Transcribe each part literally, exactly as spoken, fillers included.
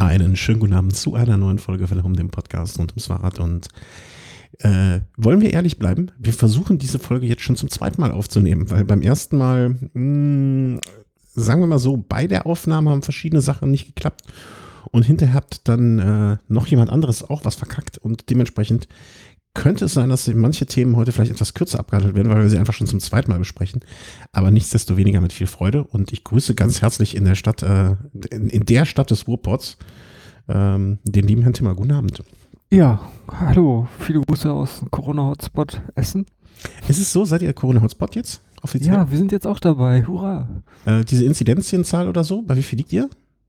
Einen schönen guten Abend zu einer neuen Folge Welle dem Podcast rund ums Fahrrad. Und äh, wollen wir ehrlich bleiben? Wir versuchen diese Folge jetzt schon zum zweiten Mal aufzunehmen, weil beim ersten Mal, mh, sagen wir mal so, bei der Aufnahme haben verschiedene Sachen nicht geklappt und hinterher hat dann äh, noch jemand anderes auch was verkackt und dementsprechend könnte es sein, dass manche Themen heute vielleicht etwas kürzer abgehandelt werden, weil wir sie einfach schon zum zweiten Mal besprechen. Aber nichtsdestoweniger mit viel Freude. Und ich grüße ganz herzlich in der Stadt, äh, in, in der Stadt des Ruhrpots, ähm, den lieben Herrn Timmer. Guten Abend. Ja, hallo. Viele Grüße aus dem Corona-Hotspot Essen. Ist es so? Seid ihr Corona-Hotspot jetzt? Offiziell? Ja, wir sind jetzt auch dabei. Hurra. Äh, diese Inzidenzienzahl oder so, bei wie viel liegt ihr?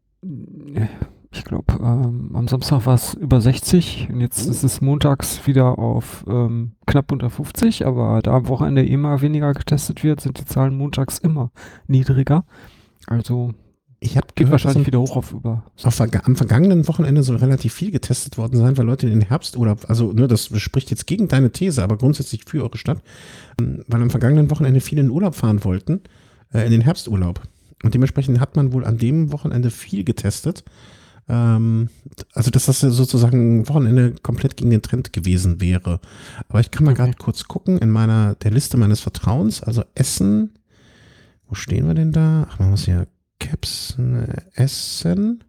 Ich glaube, ähm, am Samstag war es über sechzig und jetzt ist es montags wieder auf ähm, knapp unter fünfzig, aber da am Wochenende immer weniger getestet wird, sind die Zahlen montags immer niedriger. Also ich hab geht gehört, wahrscheinlich wieder hoch auf über. Auf, am vergangenen Wochenende soll relativ viel getestet worden sein, weil Leute in den Herbsturlaub, also ne, das spricht jetzt gegen deine These, aber grundsätzlich für eure Stadt, weil am vergangenen Wochenende viele in den Urlaub fahren wollten, äh, in den Herbsturlaub. Und dementsprechend hat man wohl an dem Wochenende viel getestet. Ähm, also dass das sozusagen ein Wochenende komplett gegen den Trend gewesen wäre. Aber ich kann mal Okay. gerade kurz gucken in meiner, der Liste meines Vertrauens, also Essen, wo stehen wir denn da? Ach, man muss hier Caps, ne, Essen.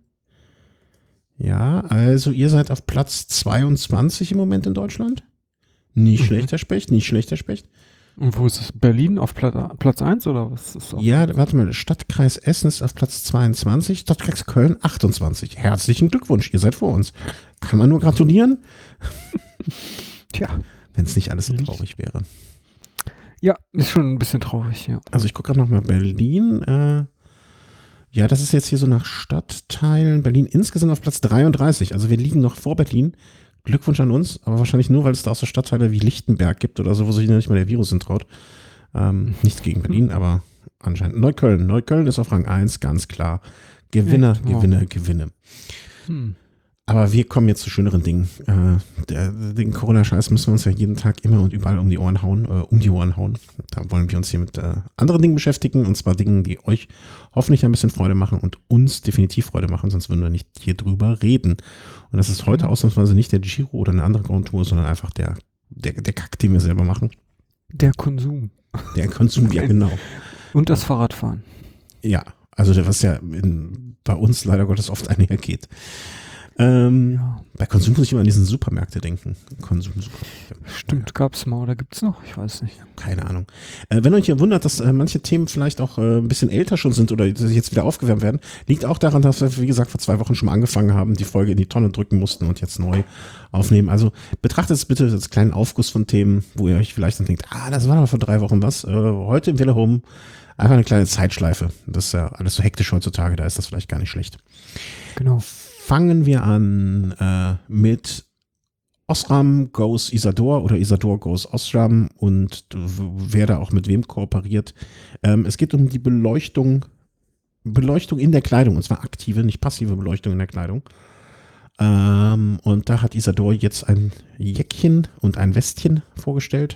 Ja, also ihr seid auf Platz zweiundzwanzig im Moment in Deutschland. Nicht Mhm. schlechter Specht, nicht schlechter Specht. Und wo ist es? Berlin auf Pla- Platz eins oder was ist das? Ja, warte mal, Stadtkreis Essen ist auf Platz zweiundzwanzig, Stadtkreis Köln achtundzwanzig. Herzlichen Glückwunsch, ihr seid vor uns. Kann man nur gratulieren, Tja. wenn es nicht alles so traurig wäre. Ja, ist schon ein bisschen traurig, ja. Also ich gucke gerade nochmal Berlin. Äh, ja, das ist jetzt hier so nach Stadtteilen. Berlin insgesamt auf Platz dreiunddreißig. Also wir liegen noch vor Berlin. Glückwunsch an uns, aber wahrscheinlich nur, weil es da auch so Stadtteile wie Lichtenberg gibt oder so, wo sich nicht mal der Virus entraut. Ähm, nichts gegen Berlin, aber anscheinend. Neukölln. Neukölln ist auf Rang eins, ganz klar. Gewinner, Ja, wow. Gewinne, Gewinne. Hm. Aber wir kommen jetzt zu schöneren Dingen. Äh, der, den Corona-Scheiß müssen wir uns ja jeden Tag immer und überall um die Ohren hauen, äh, um die Ohren hauen. Da wollen wir uns hier mit äh, anderen Dingen beschäftigen, und zwar Dingen, die euch hoffentlich ein bisschen Freude machen und uns definitiv Freude machen, sonst würden wir nicht hier drüber reden. Und das ist heute ausnahmsweise nicht der Giro oder eine andere Grand Tour, sondern einfach der, der, der Kack, den wir selber machen. Der Konsum. Der Konsum, ja genau. Und das Fahrradfahren. Ja, also der, was ja in, bei uns leider Gottes oft einhergeht. Ähm, Ja. Bei Konsum muss ich immer an diesen Supermärkte denken. Konsum, Supermärkte. Stimmt, gab's mal oder gibt's noch? Ich weiß nicht. Keine Ahnung. Äh, wenn euch hier wundert, dass äh, manche Themen vielleicht auch äh, ein bisschen älter schon sind oder jetzt wieder aufgewärmt werden, liegt auch daran, dass wir, wie gesagt, vor zwei Wochen schon mal angefangen haben, die Folge in die Tonne drücken mussten und jetzt neu aufnehmen. Also betrachtet es bitte als kleinen Aufguss von Themen, wo ihr euch vielleicht dann denkt, ah, das war doch vor drei Wochen was. Äh, heute im Welle Home einfach eine kleine Zeitschleife. Das ist ja alles so hektisch heutzutage, da ist das vielleicht gar nicht schlecht. Genau. Fangen wir an äh, mit Osram goes Isador oder Isador goes Osram und wer da auch mit wem kooperiert. Ähm, es geht um die Beleuchtung, Beleuchtung in der Kleidung, und zwar aktive, nicht passive Beleuchtung in der Kleidung. Ähm, und da hat Isador jetzt ein Jäckchen und ein Westchen vorgestellt.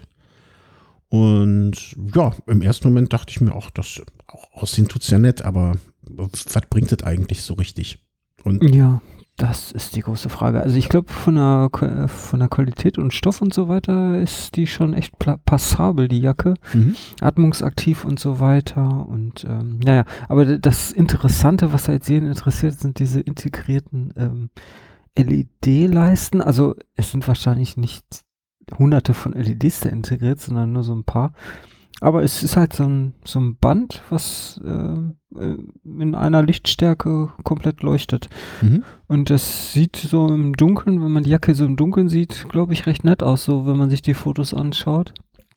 Und ja, im ersten Moment dachte ich mir auch, das auch aussehen tut's ja nett, aber was bringt das eigentlich so richtig? Und Ja, das ist die große Frage. Also ich glaube, von der, Ko- von der Qualität und Stoff und so weiter ist die schon echt pla- passabel, die Jacke. mhm. Atmungsaktiv und so weiter. Und ähm, naja, aber d- das Interessante, was halt sehen interessiert, sind diese integrierten ähm, L E D-Leisten. Also es sind wahrscheinlich nicht hunderte von L E Ds da integriert, sondern nur so ein paar. Aber es ist halt so ein, so ein Band, was äh, äh, in einer Lichtstärke komplett leuchtet. Mhm. Und das sieht so im Dunkeln, wenn man die Jacke so im Dunkeln sieht, glaube ich, recht nett aus, so wenn man sich die Fotos anschaut.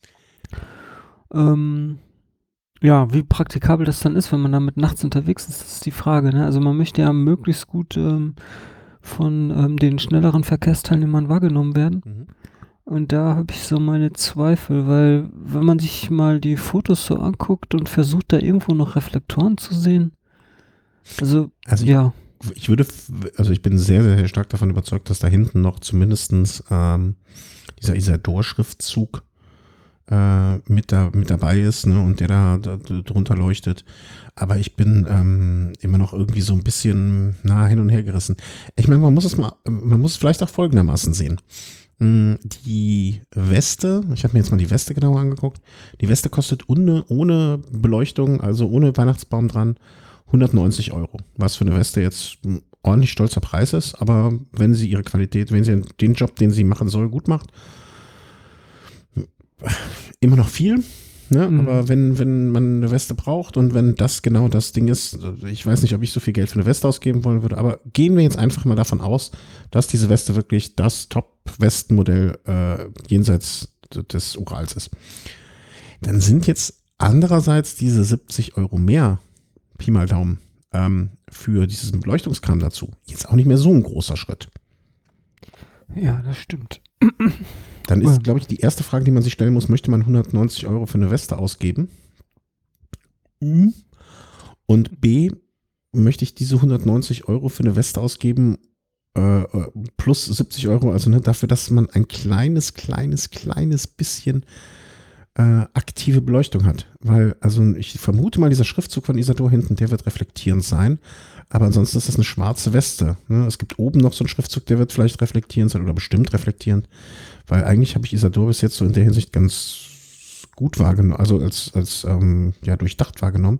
Ähm, ja, wie praktikabel das dann ist, wenn man damit nachts unterwegs ist, das ist die Frage, ne? Also man möchte ja möglichst gut ähm, von ähm, den schnelleren Verkehrsteilnehmern wahrgenommen werden. Mhm. Und da habe ich so meine Zweifel, weil wenn man sich mal die Fotos so anguckt und versucht, da irgendwo noch Reflektoren zu sehen, also, Also ich, ja, ich würde, f- also ich bin sehr, sehr stark davon überzeugt, dass da hinten noch zumindestens ähm, dieser Isador-Schriftzug äh, mit, da, mit dabei ist, ne, und der da, da drunter leuchtet. Aber ich bin ähm, immer noch irgendwie so ein bisschen nah hin und her gerissen. Ich meine, man muss es mal, man muss es vielleicht auch folgendermaßen sehen. Die Weste, ich habe mir jetzt mal die Weste genauer angeguckt, die Weste kostet ohne, ohne Beleuchtung, also ohne Weihnachtsbaum dran, hundertneunzig Euro. Was für eine Weste jetzt ein ordentlich stolzer Preis ist, aber wenn sie ihre Qualität, wenn sie den Job, den sie machen soll, gut macht, immer noch viel. Ne? Mhm. Aber wenn, wenn man eine Weste braucht und wenn das genau das Ding ist, ich weiß nicht, ob ich so viel Geld für eine Weste ausgeben wollen würde, aber gehen wir jetzt einfach mal davon aus, dass diese Weste wirklich das Top-Westenmodell äh, jenseits des Urals ist. Dann sind jetzt andererseits diese siebzig Euro mehr, Pi mal Daumen, ähm, für dieses Beleuchtungskram dazu jetzt auch nicht mehr so ein großer Schritt. Ja, das stimmt. Dann ist, glaube ich, die erste Frage, die man sich stellen muss, möchte man hundertneunzig Euro für eine Weste ausgeben? Und B, möchte ich diese hundertneunzig Euro für eine Weste ausgeben, äh, plus siebzig Euro, also ne, dafür, dass man ein kleines, kleines, kleines bisschen äh, aktive Beleuchtung hat. Weil, also ich vermute mal, dieser Schriftzug von Isador hinten, der wird reflektierend sein. Aber ansonsten ist das eine schwarze Weste. Ne? Es gibt oben noch so einen Schriftzug, der wird vielleicht reflektierend sein oder bestimmt reflektierend. Weil eigentlich habe ich Isador bis jetzt so in der Hinsicht ganz gut wahrgenommen, also als, als ähm, ja, durchdacht wahrgenommen.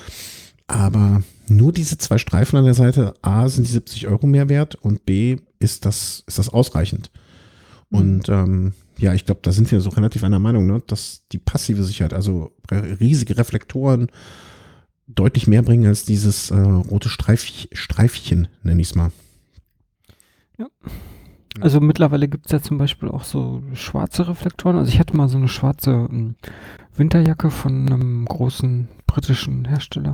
Aber nur diese zwei Streifen an der Seite, A, sind die siebzig Euro mehr wert und B, ist das, ist das ausreichend. Mhm. Und ähm, ja, ich glaube, da sind wir so relativ einer Meinung, ne? Dass die passive Sicherheit, also riesige Reflektoren, deutlich mehr bringen als dieses äh, rote Streif, Streifchen, nenne ich es mal. Ja. Also mittlerweile gibt es ja zum Beispiel auch so schwarze Reflektoren. Also ich hatte mal so eine schwarze ähm, Winterjacke von einem großen britischen Hersteller.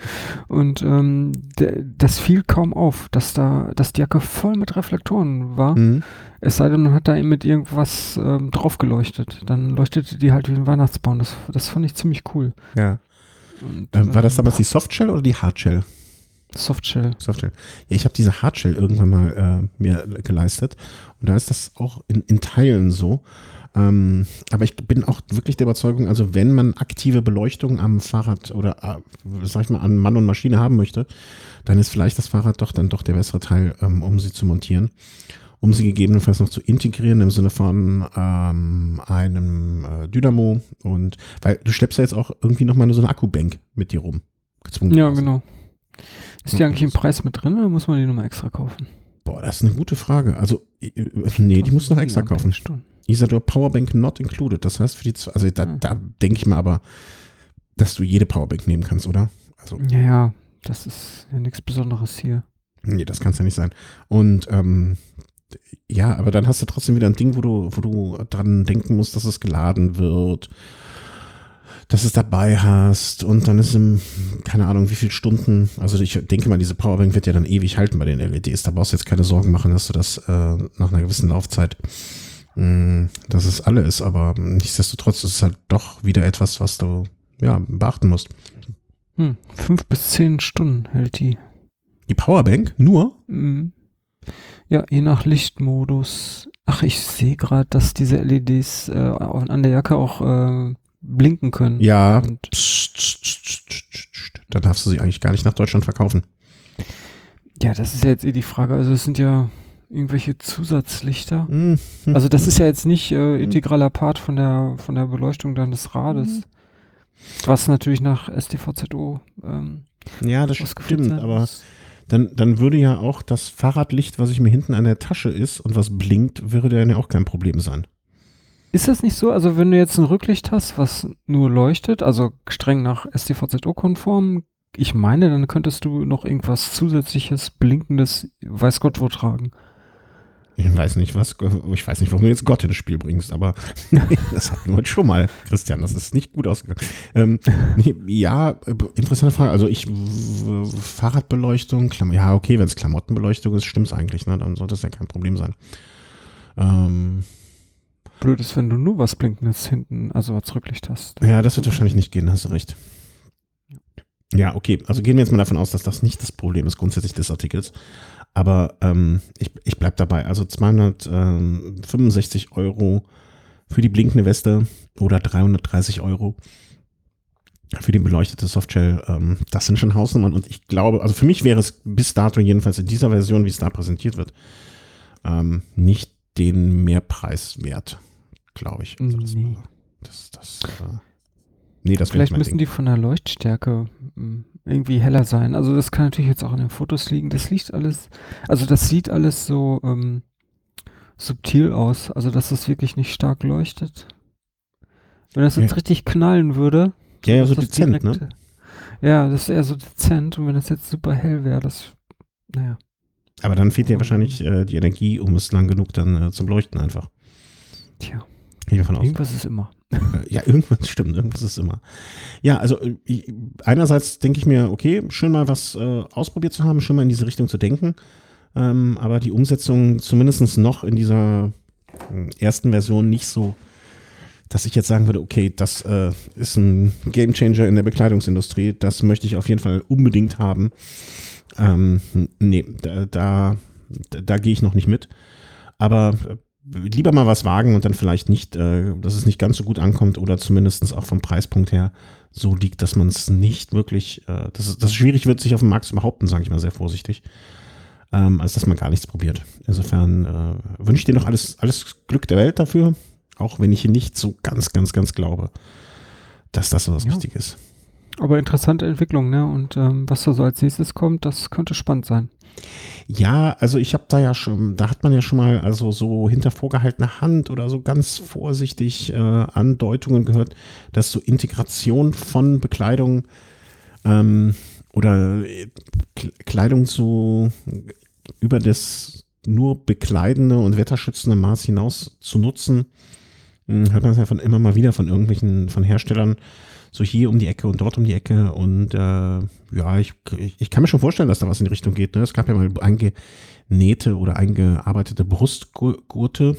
Und ähm, de, das fiel kaum auf, dass da, dass die Jacke voll mit Reflektoren war. Mhm. Es sei denn, man hat da eben mit irgendwas ähm, drauf geleuchtet. Dann leuchtete die halt wie ein Weihnachtsbaum. Das, das fand ich ziemlich cool. Ja. Und, ähm, war das damals die Softshell oder die Hardshell? Softshell. Softshell. Ja, ich habe diese Hardshell irgendwann mal äh, mir geleistet und da ist das auch in, in Teilen so. Ähm, aber ich bin auch wirklich der Überzeugung, also wenn man aktive Beleuchtung am Fahrrad oder äh, sag ich mal an Mann und Maschine haben möchte, dann ist vielleicht das Fahrrad doch dann doch der bessere Teil, ähm, um sie zu montieren, um sie gegebenenfalls noch zu integrieren im Sinne von ähm, einem äh, Dynamo und weil du schleppst ja jetzt auch irgendwie nochmal so eine Akkubank mit dir rum. Gezwungen. Ja, genau. Ist die eigentlich im Preis mit drin oder muss man die nochmal extra kaufen? Boah, das ist eine gute Frage. Also, nee, die musst du noch extra kaufen. Isador Powerbank not included. Das heißt, für die, also da, ja. da denke ich mal aber, dass du jede Powerbank nehmen kannst, oder? Also, ja, ja, das ist ja nichts Besonderes hier. Nee, das kann es ja nicht sein. Und, ähm, ja, aber dann hast du trotzdem wieder ein Ding, wo du, wo du dran denken musst, dass es geladen wird, dass du es dabei hast und dann ist im, keine Ahnung, wie viele Stunden, also ich denke mal, diese Powerbank wird ja dann ewig halten bei den L E Ds, da brauchst du jetzt keine Sorgen machen, dass du das äh, nach einer gewissen Laufzeit, mh, dass es alle ist, aber nichtsdestotrotz ist es halt doch wieder etwas, was du, ja, beachten musst. Hm, fünf bis zehn Stunden hält die. Die Powerbank? Nur? Mhm. Ja, je nach Lichtmodus. Ach, ich sehe gerade, dass diese L E Ds äh, an der Jacke auch äh, blinken können. Ja, pst, pst, pst, pst, pst. Da darfst du sie eigentlich gar nicht nach Deutschland verkaufen. Ja, das ist ja jetzt eh die Frage. Also es sind ja irgendwelche Zusatzlichter. Mhm. Also das ist ja jetzt nicht äh, integraler Part von der von der Beleuchtung deines Rades. Mhm. Was natürlich nach S T V Z O ähm, ja, das stimmt, aber dann, dann würde ja auch das Fahrradlicht, was ich mir hinten an der Tasche ist und was blinkt, würde dann ja auch kein Problem sein. Ist das nicht so? Also wenn du jetzt ein Rücklicht hast, was nur leuchtet, also streng nach S T V Z O-konform, ich meine, dann könntest du noch irgendwas zusätzliches, blinkendes, weiß Gott wo tragen. Ich weiß nicht, was, ich weiß nicht, warum du jetzt Gott ins Spiel bringst, aber das hatten wir heute schon mal, Christian, das ist nicht gut ausgegangen. Ähm, ja, interessante Frage, also ich, Fahrradbeleuchtung, Klam- ja okay, wenn es Klamottenbeleuchtung ist, stimmt es eigentlich, ne? Dann sollte es ja kein Problem sein. Ähm, Blöd ist, wenn du nur was Blinkendes hinten, also als Rücklicht hast. Ja, das wird wahrscheinlich nicht gehen, hast du recht. Ja, okay, also gehen wir jetzt mal davon aus, dass das nicht das Problem ist grundsätzlich des Artikels. Aber ähm, ich, ich bleib dabei. Also zweihundertfünfundsechzig Euro für die blinkende Weste oder dreihundertdreißig Euro für die beleuchtete Softshell. Ähm, das sind schon Hausnummern und ich glaube, also für mich wäre es bis dato jedenfalls in dieser Version, wie es da präsentiert wird, ähm, nicht den Mehrpreis wert, glaube ich. Also das, Nee. das, das, äh, nee, das Vielleicht müssen die von der Leuchtstärke mh, irgendwie heller sein. Also das kann natürlich jetzt auch an den Fotos liegen. Das liegt alles, also das sieht alles so ähm, subtil aus. Also dass das wirklich nicht stark leuchtet. Wenn das jetzt Ja. richtig knallen würde. Ja, ja, so dass das dezent, direkt, ne? Ja, das ist eher so dezent. Und wenn das jetzt super hell wäre, das, naja. Aber dann fehlt dir Mhm. wahrscheinlich äh, die Energie, um es lang genug dann äh, zum Leuchten einfach. Tja, Gehe ich davon aus. irgendwas ist immer. Äh, Ja, irgendwas stimmt, irgendwas ist immer. Ja, also äh, ich, einerseits denke ich mir, okay, schön mal was äh, ausprobiert zu haben, schön mal in diese Richtung zu denken. Ähm, aber die Umsetzung zumindest noch in dieser äh, ersten Version nicht so, dass ich jetzt sagen würde, okay, das äh, ist ein Gamechanger in der Bekleidungsindustrie, das möchte ich auf jeden Fall unbedingt haben. Ähm, nee, da, da, da gehe ich noch nicht mit. Aber äh, lieber mal was wagen und dann vielleicht nicht, äh, dass es nicht ganz so gut ankommt oder zumindest auch vom Preispunkt her so liegt, dass man es nicht wirklich, äh, dass es, dass es schwierig wird, sich auf dem Markt zu behaupten, sage ich mal sehr vorsichtig, ähm, als dass man gar nichts probiert. Insofern äh, wünsche ich dir noch alles, alles Glück der Welt dafür, auch wenn ich nicht so ganz, ganz, ganz glaube, dass das so was Ja. Wichtiges ist. Aber interessante Entwicklung, ne? Und ähm, was da so als nächstes kommt, das könnte spannend sein. Ja, also ich habe da ja schon, da hat man ja schon mal also so hinter vorgehaltener Hand oder so ganz vorsichtig äh, Andeutungen gehört, dass so Integration von Bekleidung ähm, oder äh, Kleidung so über das nur bekleidende und wetterschützende Maß hinaus zu nutzen, hm, hört man es ja von immer mal wieder von irgendwelchen, von Herstellern, so hier um die Ecke und dort um die Ecke und äh, ja, ich, ich, ich kann mir schon vorstellen, dass da was in die Richtung geht. Ne? Es gab ja mal eingenähte oder eingearbeitete Brustgurte.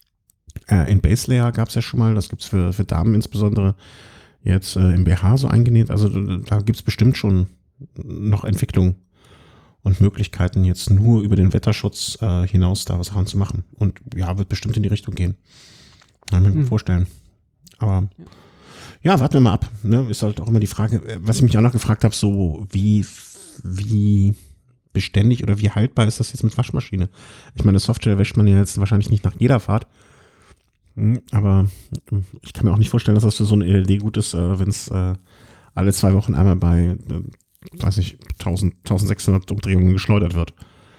Äh, in Base Layer gab es ja schon mal, das gibt es für, für Damen insbesondere jetzt äh, im B H so eingenäht. Also da gibt es bestimmt schon noch Entwicklung und Möglichkeiten, jetzt nur über den Wetterschutz äh, hinaus da was Sachen zu machen. Und ja, wird bestimmt in die Richtung gehen. Kann ich mir Hm. vorstellen. Aber ja, warten wir mal ab. Ne? Ist halt auch immer die Frage, was ich mich auch noch gefragt habe, so wie, wie beständig oder wie haltbar ist das jetzt mit Waschmaschine? Ich meine, Software wäscht man ja jetzt wahrscheinlich nicht nach jeder Fahrt. Hm, aber ich kann mir auch nicht vorstellen, dass das für so ein L E D gut ist, äh, wenn es äh, alle zwei Wochen einmal bei, äh, weiß ich, tausend, tausendsechshundert Umdrehungen geschleudert wird.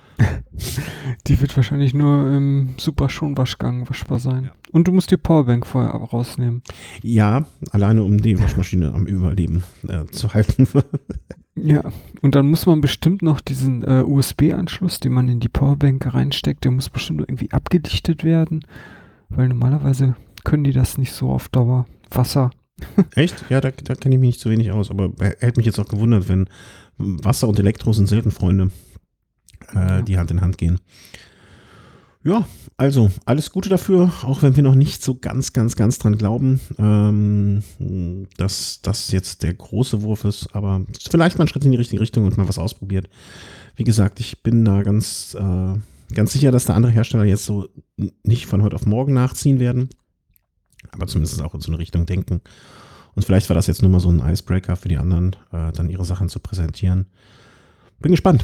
Die wird wahrscheinlich nur im super Schonwaschgang waschbar sein. Ja. Und du musst die Powerbank vorher aber rausnehmen. Ja, alleine um die Waschmaschine am Überleben äh, zu halten. Ja, und dann muss man bestimmt noch diesen äh, U S B-Anschluss, den man in die Powerbank reinsteckt, der muss bestimmt irgendwie abgedichtet werden, weil normalerweise können die das nicht so auf Dauer. Wasser. Echt? Ja, da, da kenne ich mich nicht so wenig aus, aber hätte mich jetzt auch gewundert, wenn Wasser und Elektro sind selten Freunde, äh, Ja. die Hand in Hand gehen. Ja, also alles Gute dafür, auch wenn wir noch nicht so ganz, ganz, ganz dran glauben, ähm, dass das jetzt der große Wurf ist, aber vielleicht mal ein Schritt in die richtige Richtung und mal was ausprobiert. Wie gesagt, ich bin da ganz, äh, ganz sicher, dass da andere Hersteller jetzt so nicht von heute auf morgen nachziehen werden, aber zumindest auch in so eine Richtung denken. Und vielleicht war das jetzt nur mal so ein Icebreaker für die anderen, äh, dann ihre Sachen zu präsentieren. Bin gespannt.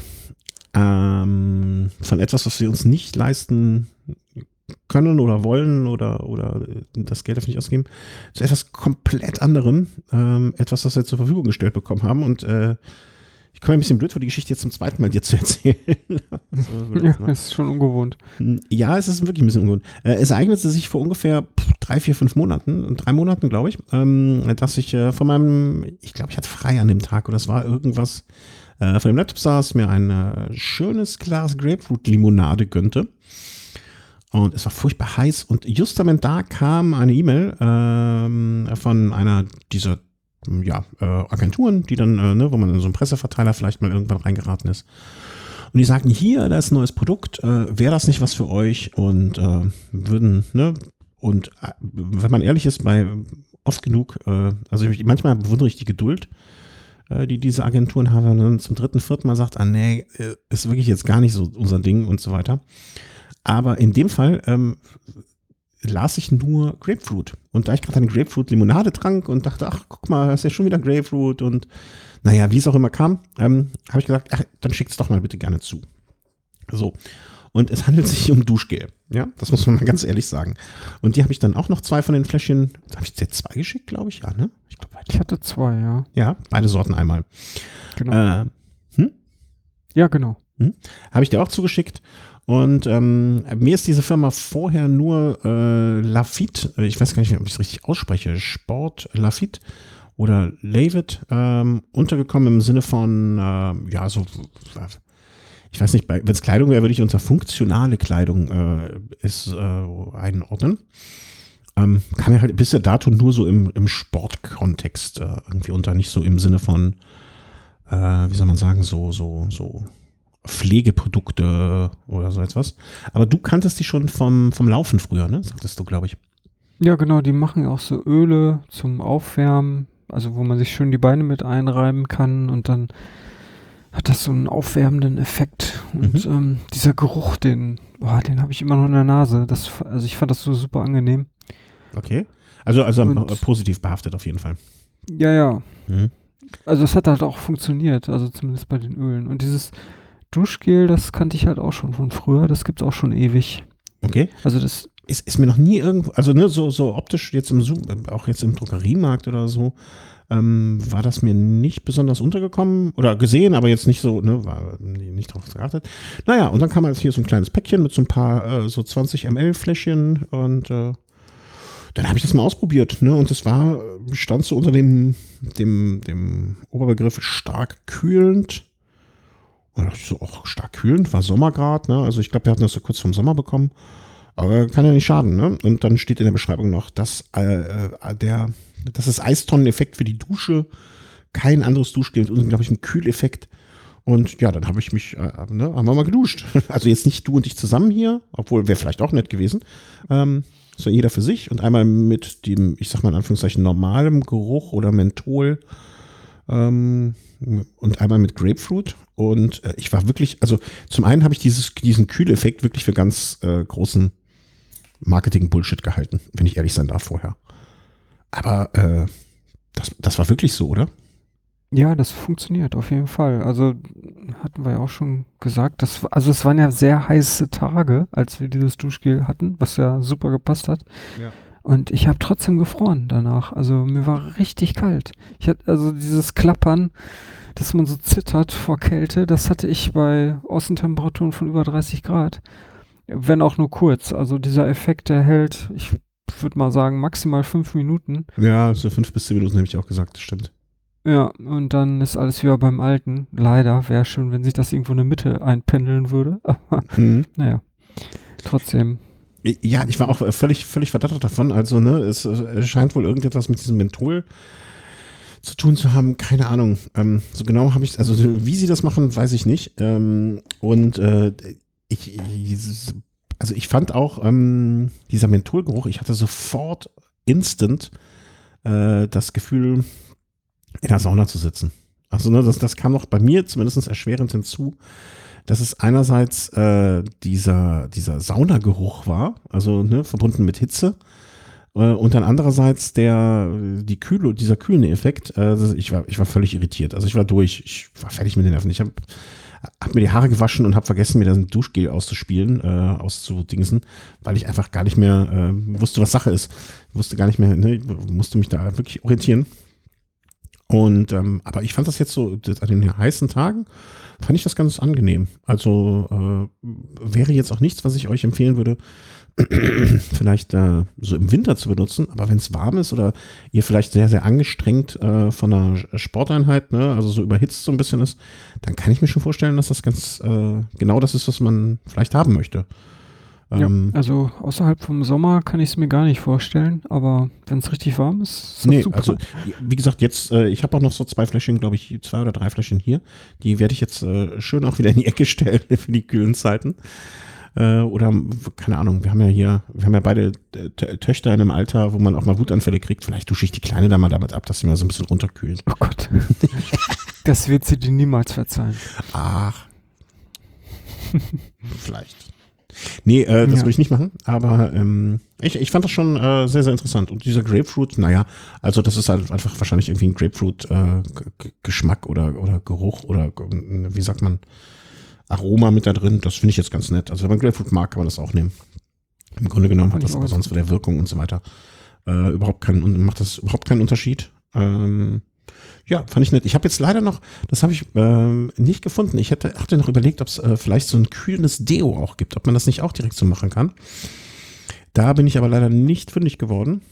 Ähm, von etwas, was wir uns nicht leisten können oder wollen oder, oder das Geld dafür nicht ausgeben, zu etwas komplett anderem. Ähm, etwas, was wir zur Verfügung gestellt bekommen haben. Und äh, ich komme mir ein bisschen blöd vor, die Geschichte jetzt zum zweiten Mal dir zu erzählen. so, Ja, das ist schon ungewohnt. Ja, es ist wirklich ein bisschen ungewohnt. Äh, es ereignete sich vor ungefähr drei, vier, fünf Monaten, drei Monaten, glaube ich, ähm, dass ich äh, von meinem, ich glaube, ich hatte frei an dem Tag oder es war irgendwas, äh, von dem Laptop saß, mir ein äh, schönes Glas Grapefruit-Limonade gönnte. Und es war furchtbar heiß und justament da kam eine E-Mail ähm, von einer dieser ja, äh, Agenturen, die dann, äh, ne, wo man in so einen Presseverteiler vielleicht mal irgendwann reingeraten ist. Und die sagten, hier, da ist ein neues Produkt, äh, wäre das nicht was für euch? Und äh, würden, ne, und äh, wenn man ehrlich ist, bei oft genug, äh, also ich, manchmal bewundere ich die Geduld, äh, die diese Agenturen haben, und dann zum dritten, vierten Mal sagt, ah nee, äh, ist wirklich jetzt gar nicht so unser Ding und so weiter. Aber in dem Fall ähm, las ich nur Grapefruit. Und da ich gerade eine Grapefruit-Limonade trank und dachte, ach, guck mal, das ist ja schon wieder Grapefruit und naja, wie es auch immer kam, ähm, habe ich gesagt, ach, dann schickt's doch mal bitte gerne zu. So. Und es handelt sich um Duschgel. Ja, das muss man mal ganz ehrlich sagen. Und die habe ich dann auch noch zwei von den Fläschchen, habe ich dir zwei geschickt, glaube ich, ja, ne? Ich, glaub, Ich hatte zwei, ja. Ja, beide Sorten einmal. Genau. Äh, hm? Ja, genau. Hm? Habe ich dir auch zugeschickt. Und ähm, mir ist diese Firma vorher nur äh, Lafitte, ich weiß gar nicht, ob ich es richtig ausspreche, Sport Lafitte oder Lavit ähm, untergekommen im Sinne von, äh, ja, so, ich weiß nicht, wenn es Kleidung wäre, würde ich unter funktionale Kleidung äh, ist, äh, einordnen. Ähm, kam ja halt bis dato nur so im, im Sportkontext äh, irgendwie unter, nicht so im Sinne von, äh, wie soll man sagen, so, so, so Pflegeprodukte oder so etwas. Aber du kanntest die schon vom, vom Laufen früher, ne? Sagtest du, glaube ich. Ja, genau, die machen auch so Öle zum Aufwärmen, also wo man sich schön die Beine mit einreiben kann und dann hat das so einen aufwärmenden Effekt. Und Mhm. ähm, dieser Geruch, den, boah, den habe ich immer noch in der Nase. Das, also ich fand das so super angenehm. Okay. Also, also Und- äh, positiv behaftet auf jeden Fall. Ja, ja. Mhm. Also es hat halt auch funktioniert, also zumindest bei den Ölen. Und dieses Duschgel, das kannte ich halt auch schon von früher. Das gibt's auch schon ewig. Okay. Also das, Ist, ist mir noch nie irgendwo, also ne, so, so optisch jetzt im Zoom, auch jetzt im Drogeriemarkt oder so, ähm, war das mir nicht besonders untergekommen oder gesehen, aber jetzt nicht so, ne, war nicht drauf geachtet. Naja, und dann kam halt hier so ein kleines Päckchen mit so ein paar, äh, so zwanzig Milliliter Fläschchen und äh, dann habe ich das mal ausprobiert, ne, und es war, stand so unter dem, dem, dem Oberbegriff stark kühlend. Und da dachte ich so, auch stark kühlend, war Sommergrad, ne, also ich glaube, wir hatten das so kurz vom Sommer bekommen. Aber kann ja nicht schaden, ne? Und dann steht in der Beschreibung noch, dass äh, äh, der, das ist Eistonneneffekt für die Dusche, kein anderes Duschgel und glaube ich ein Kühleffekt. Und ja, dann habe ich mich, äh, ne, haben wir mal geduscht. Also jetzt nicht du und ich zusammen hier, obwohl wäre vielleicht auch nett gewesen. Ähm, so jeder für sich und einmal mit dem, ich sag mal in Anführungszeichen, normalem Geruch oder Menthol ähm, und einmal mit Grapefruit. Und äh, ich war wirklich, also zum einen habe ich dieses, diesen Kühleffekt wirklich für ganz äh, großen Marketing-Bullshit gehalten, wenn ich ehrlich sein darf vorher. Aber äh, das, das war wirklich so, oder? ja, das funktioniert auf jeden Fall. Also hatten wir ja auch schon gesagt, das, also es waren ja sehr heiße Tage, als wir dieses Duschgel hatten, was ja super gepasst hat. Ja. Und ich habe trotzdem gefroren danach. Also mir war richtig kalt. Ich hatte also dieses Klappern, dass man so zittert vor Kälte, das hatte ich bei Außentemperaturen von über dreißig Grad. Wenn auch nur kurz. Also dieser Effekt, der hält, ich würde mal sagen, maximal fünf Minuten. Ja, so fünf bis zehn Minuten habe ich auch gesagt, das stimmt. Ja, und dann ist alles wieder beim Alten. Leider wäre schön, wenn sich das irgendwo in der Mitte einpendeln würde. Aber Mhm. naja, trotzdem. Ja, ich war auch völlig, völlig verdattert davon. Also, ne, es, es scheint wohl irgendetwas mit diesem Menthol zu tun zu haben. Keine Ahnung. Ähm, so genau habe ich, also wie sie das machen, weiß ich nicht. Ähm, und äh, ich, ich, also ich fand auch ähm, dieser Mentholgeruch, ich hatte sofort instant äh, das Gefühl, in der Sauna zu sitzen. Also, ne, das, das kam noch bei mir zumindest erschwerend hinzu, dass es einerseits äh, dieser, dieser Saunageruch war, also ne, verbunden mit Hitze, äh, und dann andererseits der, die Kühle, dieser kühlende Effekt. Äh, ich, war, ich war völlig irritiert. Also ich war durch, ich war fertig mit den Nerven. Ich habe hab mir die Haare gewaschen und habe vergessen, mir das Duschgel auszuspielen, äh, auszudingsen, weil ich einfach gar nicht mehr äh, wusste, was Sache ist. Ich wusste gar nicht mehr, ne, musste mich da wirklich orientieren. Und ähm, aber ich fand das jetzt so, das, an den heißen Tagen, fand ich das ganz angenehm. Also äh, wäre jetzt auch nichts, was ich euch empfehlen würde, vielleicht äh, so im Winter zu benutzen. Aber wenn es warm ist oder ihr vielleicht sehr, sehr angestrengt äh, von einer Sporteinheit, ne, also so überhitzt so ein bisschen ist, dann kann ich mir schon vorstellen, dass das ganz äh, genau das ist, was man vielleicht haben möchte. Ja, Ähm, also außerhalb vom Sommer kann ich es mir gar nicht vorstellen, aber wenn es richtig warm ist, ist das Nee, super. also wie gesagt, jetzt, äh, ich habe auch noch so zwei Fläschchen, glaube ich, zwei oder drei Fläschchen hier. Die werde ich jetzt äh, schön auch wieder in die Ecke stellen für die kühlen Zeiten. Äh, oder, keine Ahnung, wir haben ja hier, wir haben ja beide äh, Tö- Töchter in einem Alter, wo man auch mal Wutanfälle kriegt. Vielleicht dusche ich die Kleine da mal damit ab, dass sie mal so ein bisschen runterkühlt. Oh Gott. Das wird sie dir niemals verzeihen. Ach. Vielleicht. Nee, äh, das Ja. würde ich nicht machen, aber ähm, ich, ich fand das schon äh, sehr, sehr interessant. Und dieser Grapefruit, naja, also das ist halt einfach wahrscheinlich irgendwie ein Grapefruit-Geschmack oder, oder Geruch oder äh, wie sagt man, Aroma mit da drin. Das finde ich jetzt ganz nett. Also wenn man Grapefruit mag, kann man das auch nehmen. Im Grunde genommen hat Fand ich das auch aber ganz sonst gut. von der Wirkung und so weiter äh, überhaupt keinen, macht das überhaupt keinen Unterschied. Ähm, ja, fand ich nett. Ich habe jetzt leider noch, das habe ich ähm, nicht gefunden. Ich hätte, hatte noch überlegt, ob es äh, vielleicht so ein kühlendes Deo auch gibt, ob man das nicht auch direkt so machen kann. Da bin ich aber leider nicht fündig geworden.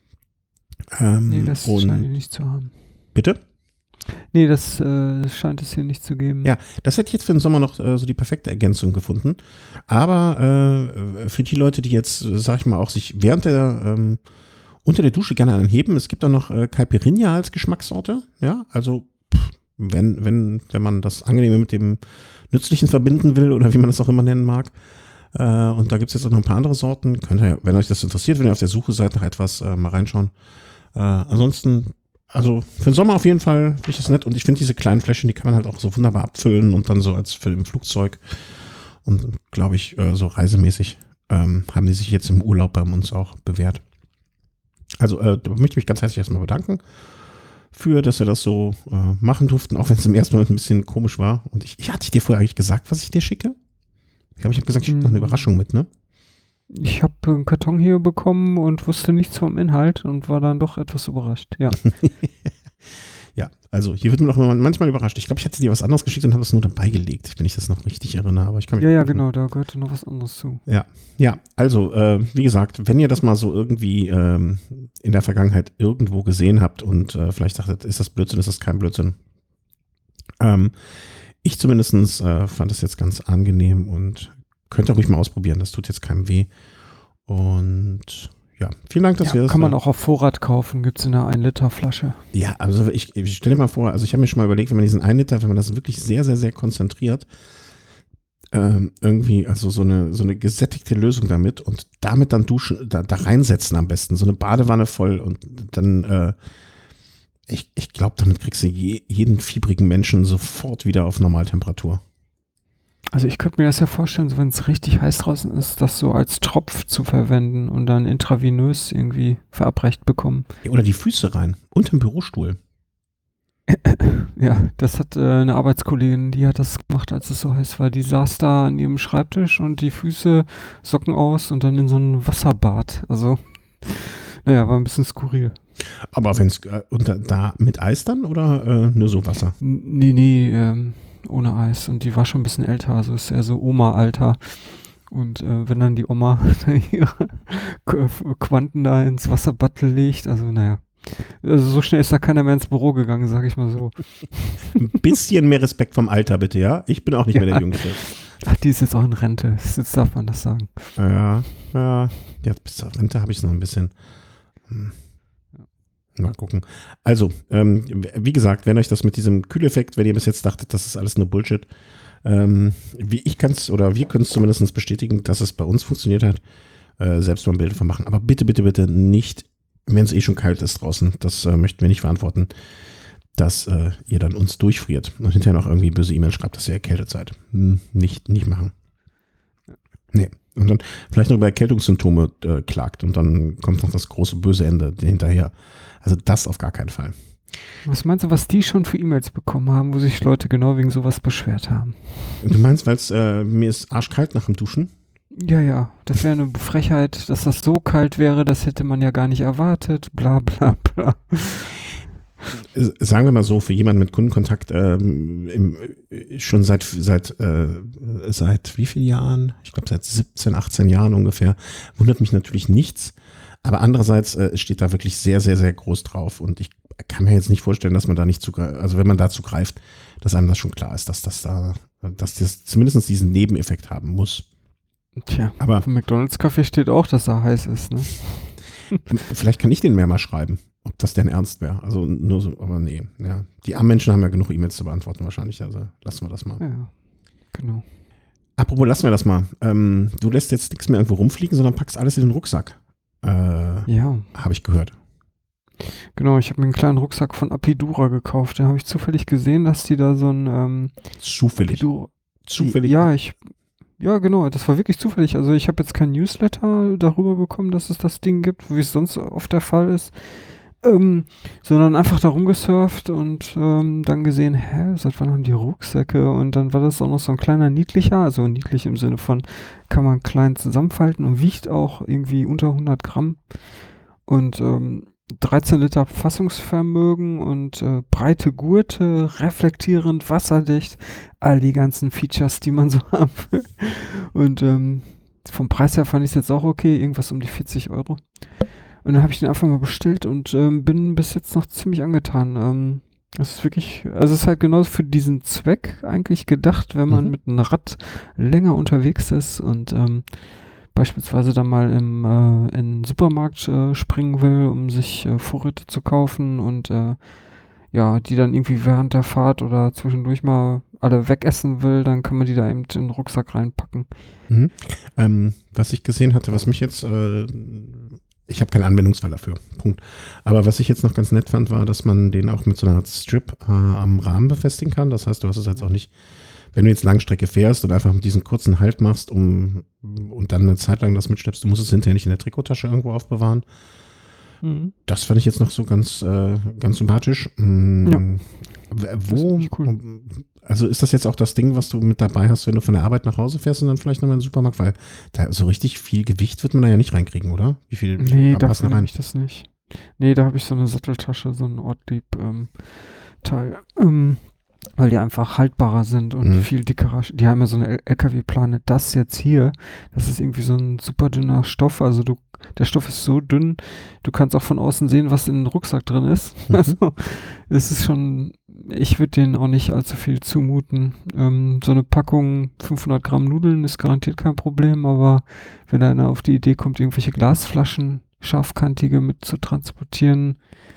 Nee, Ähm, das scheine ich und nicht zu haben. bitte? Nee, das äh, scheint es hier nicht zu geben. Ja, das hätte ich jetzt für den Sommer noch äh, so die perfekte Ergänzung gefunden. Aber äh, für die Leute, die jetzt, äh, sag ich mal, auch sich während der ähm, unter der Dusche gerne anheben, es gibt auch noch äh, Caipirinha als Geschmackssorte. Ja, also pff, wenn, wenn, wenn man das Angenehme mit dem Nützlichen verbinden will oder wie man das auch immer nennen mag. Äh, und da gibt es jetzt auch noch ein paar andere Sorten. Könnt ihr, wenn euch das interessiert, wenn ihr auf der Suche seid nach etwas, äh, mal reinschauen. Äh, ansonsten, also für den Sommer auf jeden Fall finde ich das nett. Und ich finde diese kleinen Fläschchen, die kann man halt auch so wunderbar abfüllen und dann so als für im Flugzeug. Und glaube ich, äh, so reisemäßig ähm, haben die sich jetzt im Urlaub bei uns auch bewährt. Also äh, da möchte ich mich ganz herzlich erstmal bedanken für, dass wir das so äh, machen durften, auch wenn es im ersten Moment ein bisschen komisch war. Und ich, ich hatte ich dir vorher eigentlich gesagt, was ich dir schicke? Ich glaube, ich habe gesagt, ich schicke noch eine Hm, Überraschung mit, ne? Ich habe einen Karton hier bekommen und wusste nichts vom Inhalt und war dann doch etwas überrascht. Ja. Ja, also hier wird man auch manchmal überrascht. Ich glaube, ich hatte dir was anderes geschickt und habe es nur dabei gelegt, wenn ich das noch richtig erinnere. Aber ich kann mich Ja, ja, nicht genau, da gehörte noch was anderes zu. Ja, ja, also äh, wie gesagt, wenn ihr das mal so irgendwie ähm, in der Vergangenheit irgendwo gesehen habt und äh, vielleicht dachtet, ist das Blödsinn, ist das kein Blödsinn. Ähm, ich zumindest äh, fand es jetzt ganz angenehm und könnt ihr ruhig mal ausprobieren, das tut jetzt keinem weh. Und ja, vielen Dank, dass Ja, wir das. kann man äh, auch auf Vorrat kaufen, gibt es in einer ein Liter Flasche. Ja, also ich, ich stelle dir mal vor, also ich habe mir schon mal überlegt, wenn man diesen einen Liter, wenn man das wirklich sehr, sehr, sehr konzentriert, ähm, irgendwie, also so eine, so eine gesättigte Lösung damit und damit dann duschen, da, da reinsetzen am besten, so eine Badewanne voll und dann, äh, ich, ich glaube, damit kriegst du je, jeden fiebrigen Menschen sofort wieder auf Normaltemperatur. Also ich könnte mir das ja vorstellen, so wenn es richtig heiß draußen ist, das so als Tropf zu verwenden und dann intravenös irgendwie verabreicht bekommen. Oder die Füße rein, unterm Bürostuhl. Ja, das hat äh, eine Arbeitskollegin, die hat das gemacht, als es so heiß war. Die saß da an ihrem Schreibtisch und die Füße Socken aus und dann in so ein Wasserbad. Also, naja, war ein bisschen skurril. Aber wenn es, äh, unter, da mit Eis dann oder äh, nur so Wasser? N- Nee, nee, ähm, ohne Eis. Und die war schon ein bisschen älter, also ist eher so Oma-Alter. Und äh, wenn dann die Oma ihre Qu- Quanten da ins Wasserbad legt, also naja. Also so schnell ist da keiner mehr ins Büro gegangen, sag ich mal so. Ein bisschen mehr Respekt vom Alter, bitte, ja? Ich bin auch nicht Ja. mehr der Jüngste. Ach, die ist jetzt auch in Rente. Jetzt darf man das sagen. Ja, ja. Jetzt bis zur Rente habe ich es noch ein bisschen. Hm. Mal gucken. Also, ähm, wie gesagt, wenn euch das mit diesem Kühleffekt, wenn ihr bis jetzt dachtet, das ist alles nur Bullshit, ähm, wie ich kann es oder wir können es zumindest bestätigen, dass es bei uns funktioniert hat, äh, selbst mal ein Bild davon machen. Aber bitte, bitte, bitte nicht, wenn es eh schon kalt ist draußen, das äh, möchten wir nicht verantworten, dass äh, ihr dann uns durchfriert und hinterher noch irgendwie böse E-Mail schreibt, dass ihr erkältet seid. Hm, nicht, nicht machen. Nee. Und dann vielleicht noch über Erkältungssymptome äh, klagt und dann kommt noch das große böse Ende hinterher. Also das auf gar keinen Fall. Was meinst du, was die schon für E-Mails bekommen haben, wo sich Leute genau wegen sowas beschwert haben? Du meinst, weil es äh, mir ist arschkalt nach dem Duschen? Ja, ja, das wäre eine Frechheit, dass das so kalt wäre, das hätte man ja gar nicht erwartet, bla bla bla. Äh, Sagen wir mal so, für jemanden mit Kundenkontakt ähm, im, äh, schon seit seit äh, seit wie vielen Jahren? Ich glaube seit siebzehn, achtzehn Jahren ungefähr, wundert mich natürlich nichts. Aber andererseits äh, steht da wirklich sehr, sehr, sehr groß drauf. Und ich kann mir jetzt nicht vorstellen, dass man da nicht zugreift, also wenn man dazu greift, dass einem das schon klar ist, dass das da, dass das zumindest diesen Nebeneffekt haben muss. Tja, Aber auf dem McDonalds-Kaffee steht auch, dass er heiß ist, ne? vielleicht kann ich den mehr mal schreiben, ob das denn ernst wäre. Also nur so, aber nee, ja. Die armen Menschen haben ja genug E-Mails zu beantworten wahrscheinlich, also lassen wir das mal. Ja, genau. Apropos, lassen wir das mal. Ähm, du lässt jetzt nichts mehr irgendwo rumfliegen, sondern packst alles in den Rucksack. Äh, Ja, habe ich gehört. genau, ich habe mir einen kleinen Rucksack von Apidura gekauft. Da habe ich zufällig gesehen, dass die da so ein ähm, Zufällig. Apidura. Zufällig. Ja, ich Ja, genau, das war wirklich zufällig. Also ich habe jetzt kein Newsletter darüber bekommen, dass es das Ding gibt, wie es sonst oft der Fall ist, ähm, sondern einfach da rumgesurft und ähm, dann gesehen, hä, seit wann haben die Rucksäcke? Und dann war das auch noch so ein kleiner niedlicher, also niedlich im Sinne von, kann man klein zusammenfalten und wiegt auch irgendwie unter hundert Gramm und ähm, dreizehn Liter Fassungsvermögen und äh, breite Gurte, reflektierend, wasserdicht, all die ganzen Features, die man so haben will. Und ähm, vom Preis her fand ich es jetzt auch okay, irgendwas um die vierzig Euro. Und dann habe ich den einfach mal bestellt und ähm, bin bis jetzt noch ziemlich angetan. Ähm, das ist wirklich, also es ist halt genau für diesen Zweck eigentlich gedacht, wenn man Mhm. mit einem Rad länger unterwegs ist und ähm, beispielsweise dann mal im äh, in den Supermarkt äh, springen will, um sich äh, Vorräte zu kaufen und äh, ja, die dann irgendwie während der Fahrt oder zwischendurch mal alle wegessen will, dann kann man die da eben in den Rucksack reinpacken. Mhm. Ähm, was ich gesehen hatte, was mich jetzt, äh, ich habe keinen Anwendungsfall dafür, Punkt. Aber was ich jetzt noch ganz nett fand, war, dass man den auch mit so einer Art Strip äh, am Rahmen befestigen kann. Das heißt, du hast es jetzt auch nicht, wenn du jetzt Langstrecke fährst und einfach mit diesen kurzen Halt machst, um und dann eine Zeit lang das mitschleppst, du musst es hinterher nicht in der Trikottasche irgendwo aufbewahren. Mhm. Das fand ich jetzt noch so ganz, äh, ganz sympathisch. Mm, Ja. w- Das Wo, finde ich cool. also ist das jetzt auch das Ding, was du mit dabei hast, wenn du von der Arbeit nach Hause fährst und dann vielleicht nochmal in den Supermarkt? Weil da so richtig viel Gewicht wird man da ja nicht reinkriegen, oder? Wie viel, wie viel Nee, Gramm passen dafür da nehme rein? ich das nicht. Nee, da habe ich so eine Satteltasche, so ein Ortlieb ähm, Teil, ähm, weil die einfach haltbarer sind und Mhm. viel dickerer. Die haben ja so eine L K W-Plane. Das jetzt hier, das ist irgendwie so ein super dünner Stoff. Also du, der Stoff ist so dünn, du kannst auch von außen sehen, was in den Rucksack drin ist. Mhm. Also es ist schon, ich würde denen auch nicht allzu viel zumuten. Ähm, so eine Packung fünfhundert Gramm Nudeln ist garantiert kein Problem, aber wenn einer auf die Idee kommt, irgendwelche Glasflaschen, scharfkantige mit zu transportieren,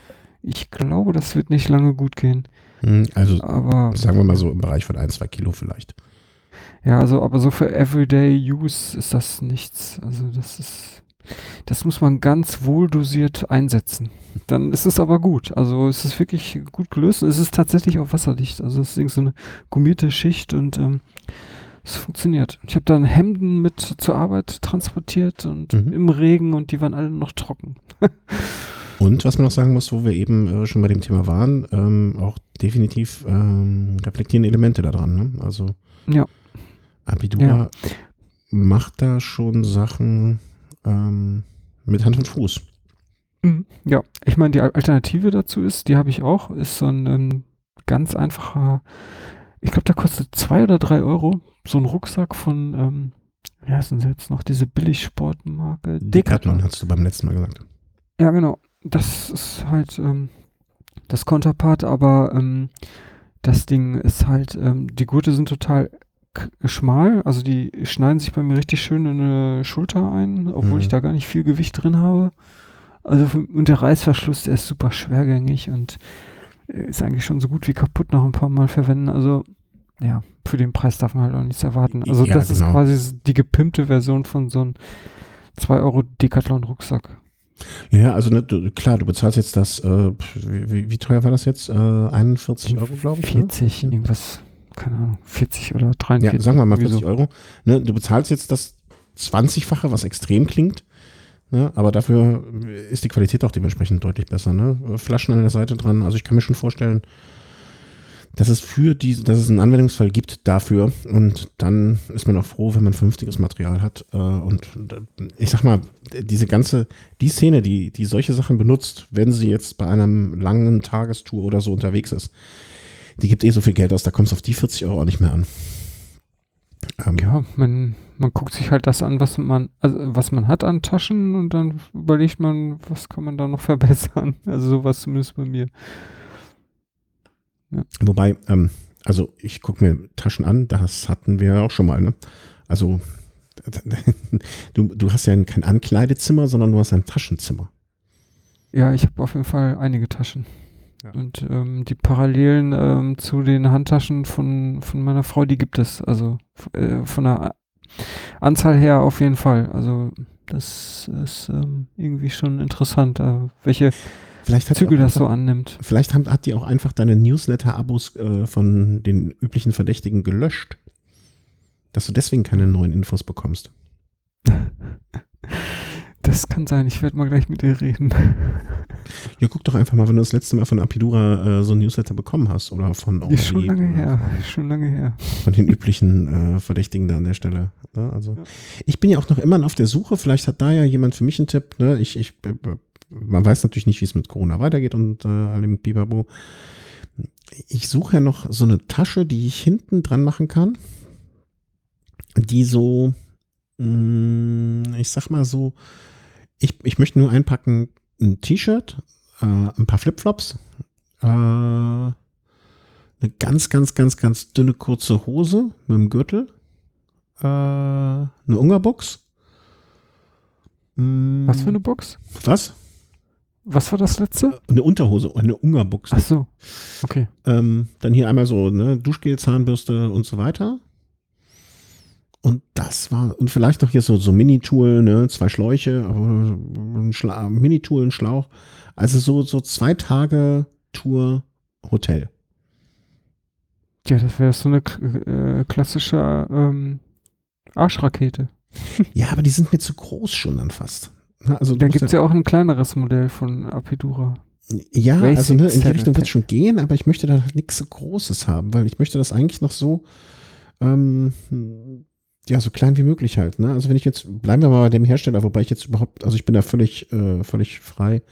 ich glaube, das wird nicht lange gut gehen. Mhm. Also Aber sagen wir mal ja. so im Bereich von ein, zwei Kilo vielleicht. Ja, also, aber so für Everyday Use ist das nichts. Also das ist, das muss man ganz wohl dosiert einsetzen. Dann ist es aber gut. Also es ist wirklich gut gelöst. Es ist tatsächlich auch wasserdicht. Also es ist so eine gummierte Schicht und ähm, es funktioniert. Ich habe dann Hemden mit zur Arbeit transportiert und Mhm. im Regen und die waren alle noch trocken. Und was man noch sagen muss, wo wir eben äh, schon bei dem Thema waren, ähm, auch definitiv ähm, reflektierende Elemente da dran. Ne? Also Ja, Apidura ja. macht da schon Sachen ähm, mit Hand und Fuß. Mhm. Ja, ich meine, die Al- Alternative dazu ist, die habe ich auch, ist so ein ähm, ganz einfacher, ich glaube, der kostet zwei oder drei Euro, so ein Rucksack von, ähm, wie heißen sie jetzt noch, diese Billigsportmarke, Decathlon Decathlon. hast du beim letzten Mal gesagt. Ja, genau. Das ist halt ähm, das Counterpart, aber ähm, das Ding ist halt, ähm, die Gurte sind total k- schmal, also die schneiden sich bei mir richtig schön in eine Schulter ein, obwohl ich Mhm. da gar nicht viel Gewicht drin habe. Also f- und der Reißverschluss, der ist super schwergängig und äh, ist eigentlich schon so gut wie kaputt nach ein paar Mal verwenden. Also ja, für den Preis darf man halt auch nichts erwarten. Also Ja, das ist genau. quasi s- die gepimpte Version von so einem zwei Euro Decathlon-Rucksack. Ja, also ne, du, klar, du bezahlst jetzt das, äh, wie, wie teuer war das jetzt? Äh, einundvierzig Euro, glaube ich. Ne? vierzig, irgendwas, keine Ahnung, vierzig oder Ja, dreiundvierzig. sagen wir mal irgendwie vierzig so. Euro. Ne, du bezahlst jetzt das zwanzigfache, was extrem klingt. Ne, aber dafür ist die Qualität auch dementsprechend deutlich besser. Ne? Flaschen an der Seite dran. Also ich kann mir schon vorstellen, dass es für die, dass es einen Anwendungsfall gibt dafür. Und dann ist man auch froh, wenn man vernünftiges Material hat. Äh, und äh, ich sag mal, diese ganze, die Szene, die, die solche Sachen benutzt, wenn sie jetzt bei einem langen Tagestour oder so unterwegs ist, die gibt eh so viel Geld aus, da kommst du auf die vierzig Euro auch nicht mehr an. Ähm, Ja, man, man guckt sich halt das an, was man, also was man hat an Taschen und dann überlegt man, was kann man da noch verbessern. Also sowas zumindest bei mir. Ja, Wobei, ähm, also ich gucke mir Taschen an, das hatten wir auch schon mal. Ne? Also du, du hast ja kein Ankleidezimmer, sondern du hast ein Taschenzimmer. ja, ich habe auf jeden Fall einige Taschen. Ja. Und ähm, die Parallelen ähm, zu den Handtaschen von, von meiner Frau, die gibt es. Also f- äh, von der A- Anzahl her auf jeden Fall. Also das ist ähm, irgendwie schon interessant, äh, welche Vielleicht hat die Züge auch das einfach, so annimmt. vielleicht hat, hat die auch einfach deine Newsletter-Abos äh, von den üblichen Verdächtigen gelöscht. Dass du deswegen keine neuen Infos bekommst. Das kann sein, ich werde mal gleich mit dir reden. Ja, guck doch einfach mal, wenn du das letzte Mal von Apidura äh, so ein Newsletter bekommen hast oder von Ist schon Overleap lange oder her, schon lange her. von den üblichen äh, Verdächtigen da an der Stelle. Ne? Also Ja. ich bin ja auch noch immer auf der Suche, vielleicht hat da ja jemand für mich einen Tipp. Ne? Ich, ich, man weiß natürlich nicht, wie es mit Corona weitergeht und äh, allem Bibabo. Ich suche ja noch so eine Tasche, die ich hinten dran machen kann, die so, mh, ich sag mal so, ich, ich möchte nur einpacken, ein T-Shirt, äh, ein paar Flipflops, äh, eine ganz, ganz, ganz, ganz dünne kurze Hose mit dem Gürtel, äh, eine Ungerbox. Was für eine Box? Was? Was war das letzte? Eine Unterhose, eine Ungerbox. Ach so, okay. Ähm, dann hier einmal so ne, Duschgel, Zahnbürste und so weiter. Und das war, und vielleicht noch hier so, so Mini-Tool, ne, zwei Schläuche, ein Schla- Mini-Tool, ein Schlauch. Also so, so zwei Tage Tour Hotel. Ja, das wäre so eine äh, klassische ähm, Arschrakete. Ja, aber die sind mir zu groß schon dann fast. Na, also du Da musst gibt es ja auch ein kleineres Modell von Apidura. ja, Racing also ne, in die Saddle Richtung wird es Pack. schon gehen, aber ich möchte da nichts so Großes haben, weil ich möchte das eigentlich noch so, ähm, ja, so klein wie möglich halt. Ne? Also wenn ich jetzt, bleiben wir mal bei dem Hersteller, wobei ich jetzt überhaupt, also ich bin da völlig, äh, völlig frei.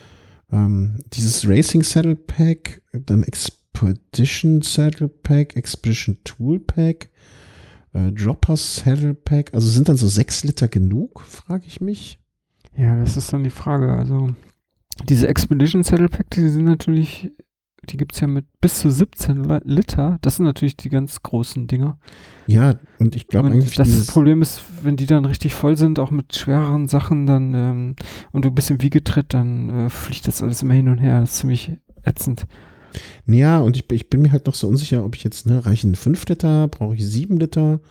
Ähm, dieses Racing Saddle Pack, dann Expedition Saddle Pack, Expedition Tool Pack, äh, Dropper Saddle Pack, also sind dann so sechs Liter genug, frage ich mich. Ja, das ist dann die Frage. Also diese Expedition Saddle Pack, die sind natürlich, die gibt es ja mit bis zu siebzehn Li- Liter. Das sind natürlich die ganz großen Dinger. Ja, und ich glaube Und eigentlich, das dieses, Problem ist, wenn die dann richtig voll sind, auch mit schwereren Sachen, dann ähm, und du bist im Wiegetritt, dann äh, fliegt das alles immer hin und her. Das ist ziemlich ätzend. ja, und ich, ich bin mir halt noch so unsicher, ob ich jetzt, ne, reichen fünf Liter, brauche ich sieben Liter,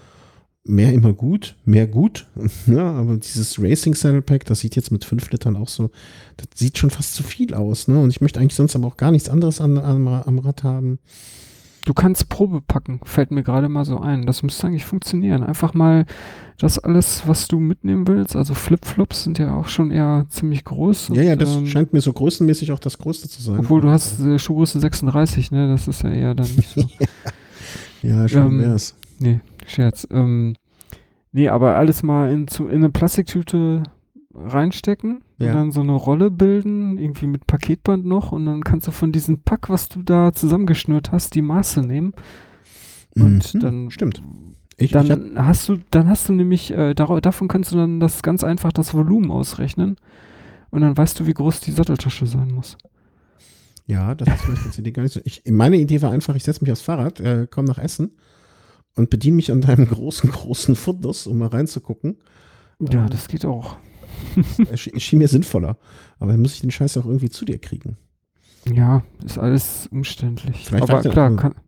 mehr immer gut, mehr gut, ne, aber dieses Racing Saddle Pack, das sieht jetzt mit fünf Litern auch so, das sieht schon fast zu viel aus, ne, und ich möchte eigentlich sonst aber auch gar nichts anderes an, an, am Rad haben. Du kannst Probe packen, fällt mir gerade mal so ein. Das müsste eigentlich funktionieren. Einfach mal das alles, was du mitnehmen willst. Also Flipflops sind ja auch schon eher ziemlich groß. Ja, ja, und, das ähm, scheint mir so größenmäßig auch das Größte zu sein. obwohl du hast äh, Schuhgröße sechsunddreißig, ne? Das ist ja eher dann nicht so. Ja, schon Ähm, wär's. Nee, Scherz. Ähm, nee, aber alles mal in, zu, in eine Plastiktüte reinstecken Ja. und dann so eine Rolle bilden, irgendwie mit Paketband noch und dann kannst du von diesem Pack, was du da zusammengeschnürt hast, die Maße nehmen und Mhm, dann stimmt. Ich, ich hab, dann hast du dann hast du nämlich äh, dar davon kannst du dann das ganz einfach das Volumen ausrechnen und dann weißt du, wie groß die Satteltasche sein muss. ja, das ist vielleicht jetzt die Idee gar nicht so. Ich, meine Idee war einfach, ich setze mich aufs Fahrrad, äh, komme nach Essen und bediene mich an deinem großen, großen Fundus, um mal reinzugucken. Ja, Ähm, das geht auch. Es schien schien mir sinnvoller. Aber dann muss ich den Scheiß auch irgendwie zu dir kriegen. Ja, ist alles umständlich. Vielleicht Aber reicht ja klar, auch- kann,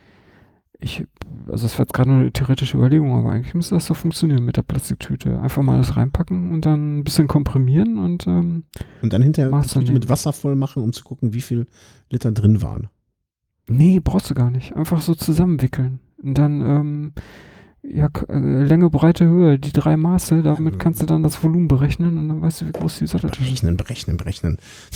ich, also es war jetzt gerade nur eine theoretische Überlegung, aber eigentlich müsste das so funktionieren mit der Plastiktüte. Einfach mal alles reinpacken und dann ein bisschen komprimieren und ähm, Und dann hinterher die Maße Tüte mit nehmen. Wasser voll machen, um zu gucken, wie viel Liter drin waren. nee, brauchst du gar nicht. Einfach so zusammenwickeln. Und dann, ähm, ja, k- äh, Länge, Breite, Höhe, die drei Maße, damit kannst du dann das Volumen berechnen und dann weißt du, wie groß die Satteltasche ist. Berechnen, berechnen, berechnen.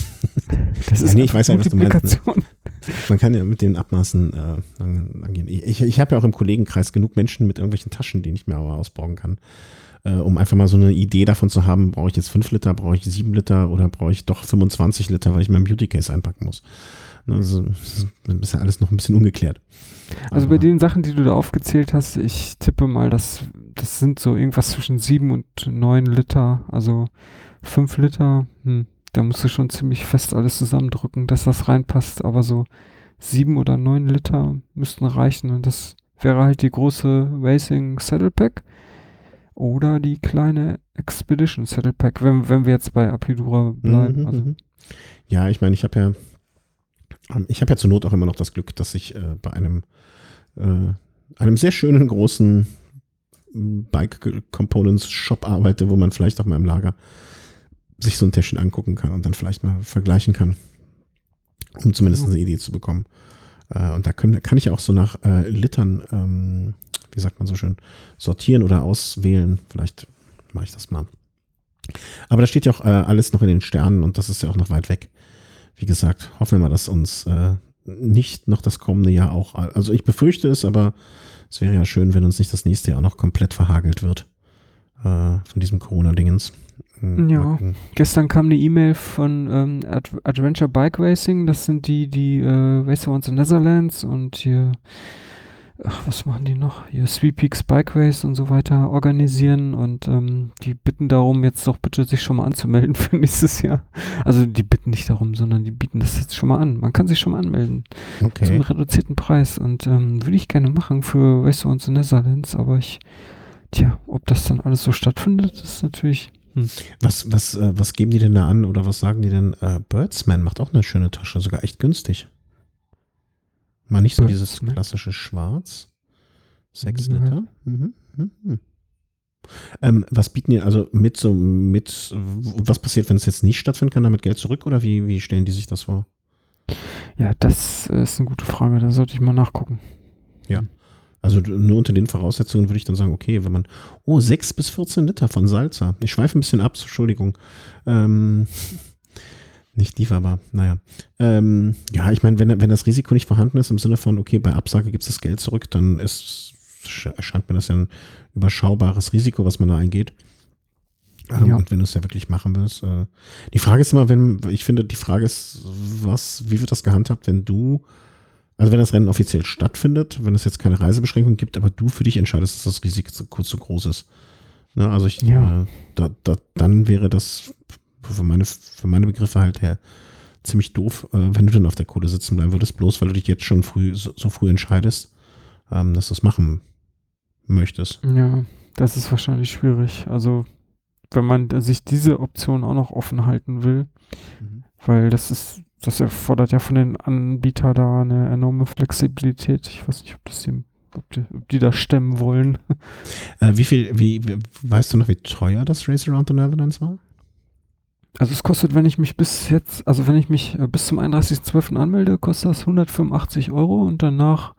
Das Ja, nee, ich einfach weiß ja, was du meinst, ne? Multiplikation. Man kann ja mit den Abmaßen äh, an- angehen. Ich, ich habe ja auch im Kollegenkreis genug Menschen mit irgendwelchen Taschen, die ich mir aber ausbauen kann. Äh, um einfach mal so eine Idee davon zu haben, brauche ich jetzt fünf Liter, brauche ich sieben Liter oder brauche ich doch fünfundzwanzig Liter, weil ich mein Beauty Case einpacken muss. Also, das ist ja alles noch ein bisschen ungeklärt. Also bei Aber- den Sachen, die du da aufgezählt hast, ich tippe mal, dass das sind so irgendwas zwischen sieben und neun Liter, also fünf Liter, hm, da musst du schon ziemlich fest alles zusammendrücken, dass das reinpasst, aber so sieben oder neun Liter müssten reichen und das wäre halt die große Racing Saddle Pack oder die kleine Expedition Saddle Pack, wenn, wenn wir jetzt bei Apidura bleiben. Mhm, Also, mhm. Ja, ich meine, ich habe ja, ähm, ich habe ja zur Not auch immer noch das Glück, dass ich äh, bei einem, äh, einem sehr schönen großen Bike Components Shop arbeite, wo man vielleicht auch mal im Lager sich so ein Täschchen angucken kann und dann vielleicht mal vergleichen kann, um zumindest eine Idee zu bekommen. Äh, und da können, kann ich auch so nach äh, Litern, ähm, wie sagt man so schön, sortieren oder auswählen. Vielleicht mache ich das mal. Aber da steht ja auch äh, alles noch in den Sternen und das ist ja auch noch weit weg. Wie gesagt, hoffen wir mal, dass uns äh, nicht noch das kommende Jahr auch, also ich befürchte es, aber es wäre ja schön, wenn uns nicht das nächste Jahr auch noch komplett verhagelt wird äh, von diesem Corona-Dingens. Hm, Ja, gestern kam eine E-Mail von ähm, Ad Adventure Bike Racing, das sind die, die äh, Race Around the Netherlands und hier, ach, was machen die noch? Hier Three Peaks Bike Race und so weiter organisieren und ähm, die bitten darum, jetzt doch bitte sich schon mal anzumelden für nächstes Jahr. Also die bitten nicht darum, sondern die bieten das jetzt schon mal an. Man kann sich schon mal anmelden okay. zum reduzierten Preis und ähm, würde ich gerne machen für Race Around the Netherlands, aber ich, tja, ob das dann alles so stattfindet, ist natürlich... Hm. Was, was, äh, was geben die denn da an oder was sagen die denn? Äh, Birdsman macht auch eine schöne Tasche, sogar echt günstig. Mal nicht so Birdsman. dieses klassische Schwarz. Sechs Mhm. Liter. Mhm. Mhm. Ähm, was bieten die, also mit so, mit, was passiert, wenn es jetzt nicht stattfinden kann, damit Geld zurück oder wie, wie stellen die sich das vor? Ja, das ist eine gute Frage, da sollte ich mal nachgucken. Ja. Also nur unter den Voraussetzungen würde ich dann sagen, okay, wenn man, oh, sechs bis vierzehn Liter von Salza. Ich schweife ein bisschen ab, Entschuldigung. Ähm, nicht lief, aber naja. Ähm, ja, ich meine, wenn, wenn das Risiko nicht vorhanden ist, im Sinne von, okay, bei Absage gibt es das Geld zurück, dann ist, erscheint mir das ja ein überschaubares Risiko, was man da eingeht. Ähm, Ja. Und wenn du es ja wirklich machen willst. Äh, die Frage ist immer, wenn, ich finde, die Frage ist, was, wie wird das gehandhabt, wenn du Also wenn das Rennen offiziell stattfindet, wenn es jetzt keine Reisebeschränkung gibt, aber du für dich entscheidest, dass das Risiko zu, zu groß ist. Ne, also ich, Ja. äh, da, da, dann wäre das für meine, für meine Begriffe halt her ziemlich doof, äh, wenn du dann auf der Kohle sitzen bleiben würdest, bloß weil du dich jetzt schon früh, so, so früh entscheidest, ähm, dass du es machen möchtest. Ja, das ist wahrscheinlich schwierig. Also wenn man sich diese Option auch noch offen halten will, Mhm. weil das ist, das erfordert ja von den Anbietern da eine enorme Flexibilität. Ich weiß nicht, ob das die, ob die, ob die das stemmen wollen. Äh, wie viel, wie, wie, weißt du noch, wie teuer das Race Around the Netherlands war? Also es kostet, wenn ich mich bis jetzt, also wenn ich mich äh, bis zum einunddreißigsten zwölften anmelde, kostet das hundertfünfundachtzig Euro und danach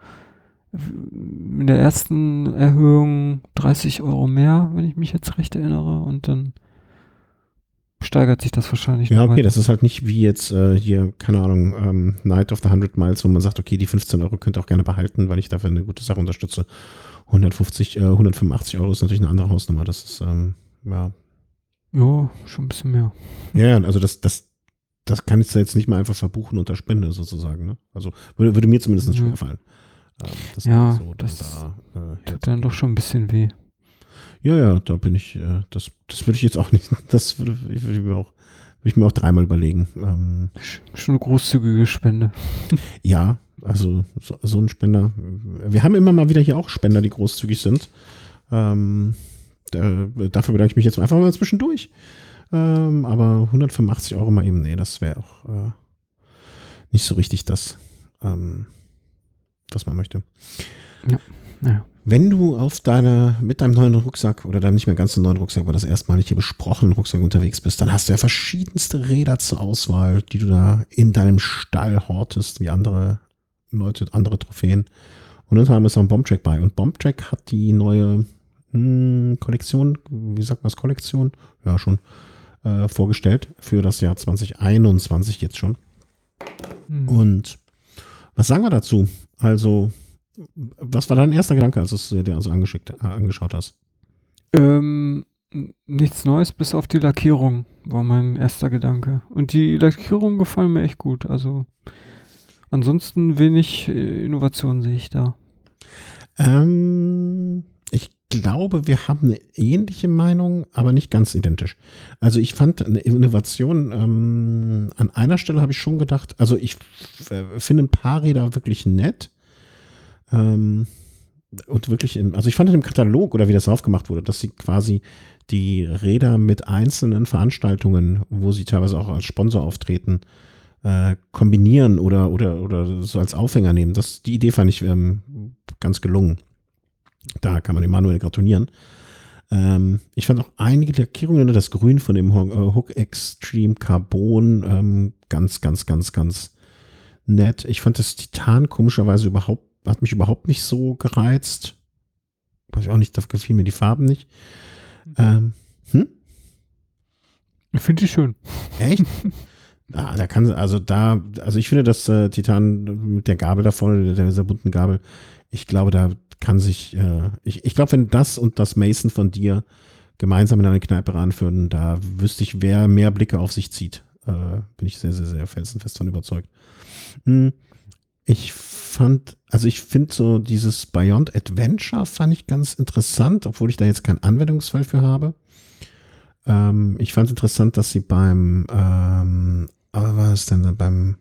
w- in der ersten Erhöhung dreißig Euro mehr, wenn ich mich jetzt recht erinnere, und dann steigert sich das wahrscheinlich Ja, noch okay, weiter. das ist halt nicht wie jetzt äh, hier, keine Ahnung, ähm, Night of the hundred Miles, wo man sagt, okay, die fünfzehn Euro könnt ihr auch gerne behalten, weil ich dafür eine gute Sache unterstütze. hundertfünfzig, äh, hundertfünfundachtzig Euro ist natürlich eine andere Hausnummer. Das ist, ähm, ja. Ja, schon ein bisschen mehr. Ja, ja, also das, das, das kann ich jetzt nicht mal einfach verbuchen unter Spende sozusagen. Ne? Also würde, würde mir zumindest nicht Ja. schwerfallen. Ähm, das Ja, so dann das da, äh, Tut dann doch schon ein bisschen weh. Ja, ja, da bin ich, äh, das, das würde ich jetzt auch nicht, das würde, ich würde mir auch, würde ich mir auch dreimal überlegen. Ähm, Sch- Schon eine großzügige Spende. ja, also so, so ein Spender. Wir haben immer mal wieder hier auch Spender, die großzügig sind. Ähm, da, dafür bedanke ich mich jetzt einfach mal zwischendurch. Ähm, aber hundertfünfundachtzig Euro mal eben, nee, das wäre auch äh, nicht so richtig das, ähm, was man möchte. Naja. Wenn du auf deine, mit deinem neuen Rucksack oder deinem nicht mehr ganz so neuen Rucksack, aber das erstmalig hier besprochenen Rucksack unterwegs bist, dann hast du ja verschiedenste Räder zur Auswahl, die du da in deinem Stall hortest, wie andere Leute, andere Trophäen. Und dann haben wir so ein Bombtrack bei. Und Bombtrack hat die neue hm, Kollektion, wie sagt man das, Kollektion? Ja, schon, äh, vorgestellt für das Jahr zwanzig einundzwanzig jetzt schon. Hm. Und was sagen wir dazu? Also, was war dein erster Gedanke, als du es dir also angeschickt, äh, angeschaut hast? Ähm, n- nichts Neues, bis auf die Lackierung, war mein erster Gedanke. Und die Lackierung gefallen mir echt gut. Also ansonsten wenig äh, Innovation sehe ich da. Ähm, ich glaube, wir haben eine ähnliche Meinung, aber nicht ganz identisch. Also ich fand eine Innovation, ähm, an einer Stelle habe ich schon gedacht, also ich äh, finde ein paar Räder wirklich nett. Ähm, und wirklich, im, also ich fand in dem Katalog oder wie das aufgemacht wurde, dass sie quasi die Räder mit einzelnen Veranstaltungen, wo sie teilweise auch als Sponsor auftreten, äh, kombinieren oder, oder, oder so als Aufhänger nehmen. Das, die Idee fand ich ähm, ganz gelungen. Da kann man dem Manuel gratulieren. Ähm, ich fand auch einige Lackierungen, das Grün von dem Hook Extreme Carbon, ähm, ganz, ganz, ganz, ganz nett. Ich fand das Titan komischerweise überhaupt, hat mich überhaupt nicht so gereizt. weiß ich auch nicht, da gefielen mir die Farben nicht. Ähm, hm? Finde ich schön. Echt? Ah, da kann, also da, also ich finde, dass äh, Titan mit der Gabel da vorne, der, dieser bunten Gabel, ich glaube, da kann sich, äh, ich, ich glaube, wenn das und das Mason von dir gemeinsam in eine Kneipe ranführen, da wüsste ich, wer mehr Blicke auf sich zieht. Äh, bin ich sehr, sehr, sehr felsenfest von überzeugt. Hm, ich fand, also ich finde so dieses Beyond Adventure fand ich ganz interessant, obwohl ich da jetzt keinen Anwendungsfall für habe. Ähm, ich fand es interessant, dass sie beim, ähm, aber was ist denn beim,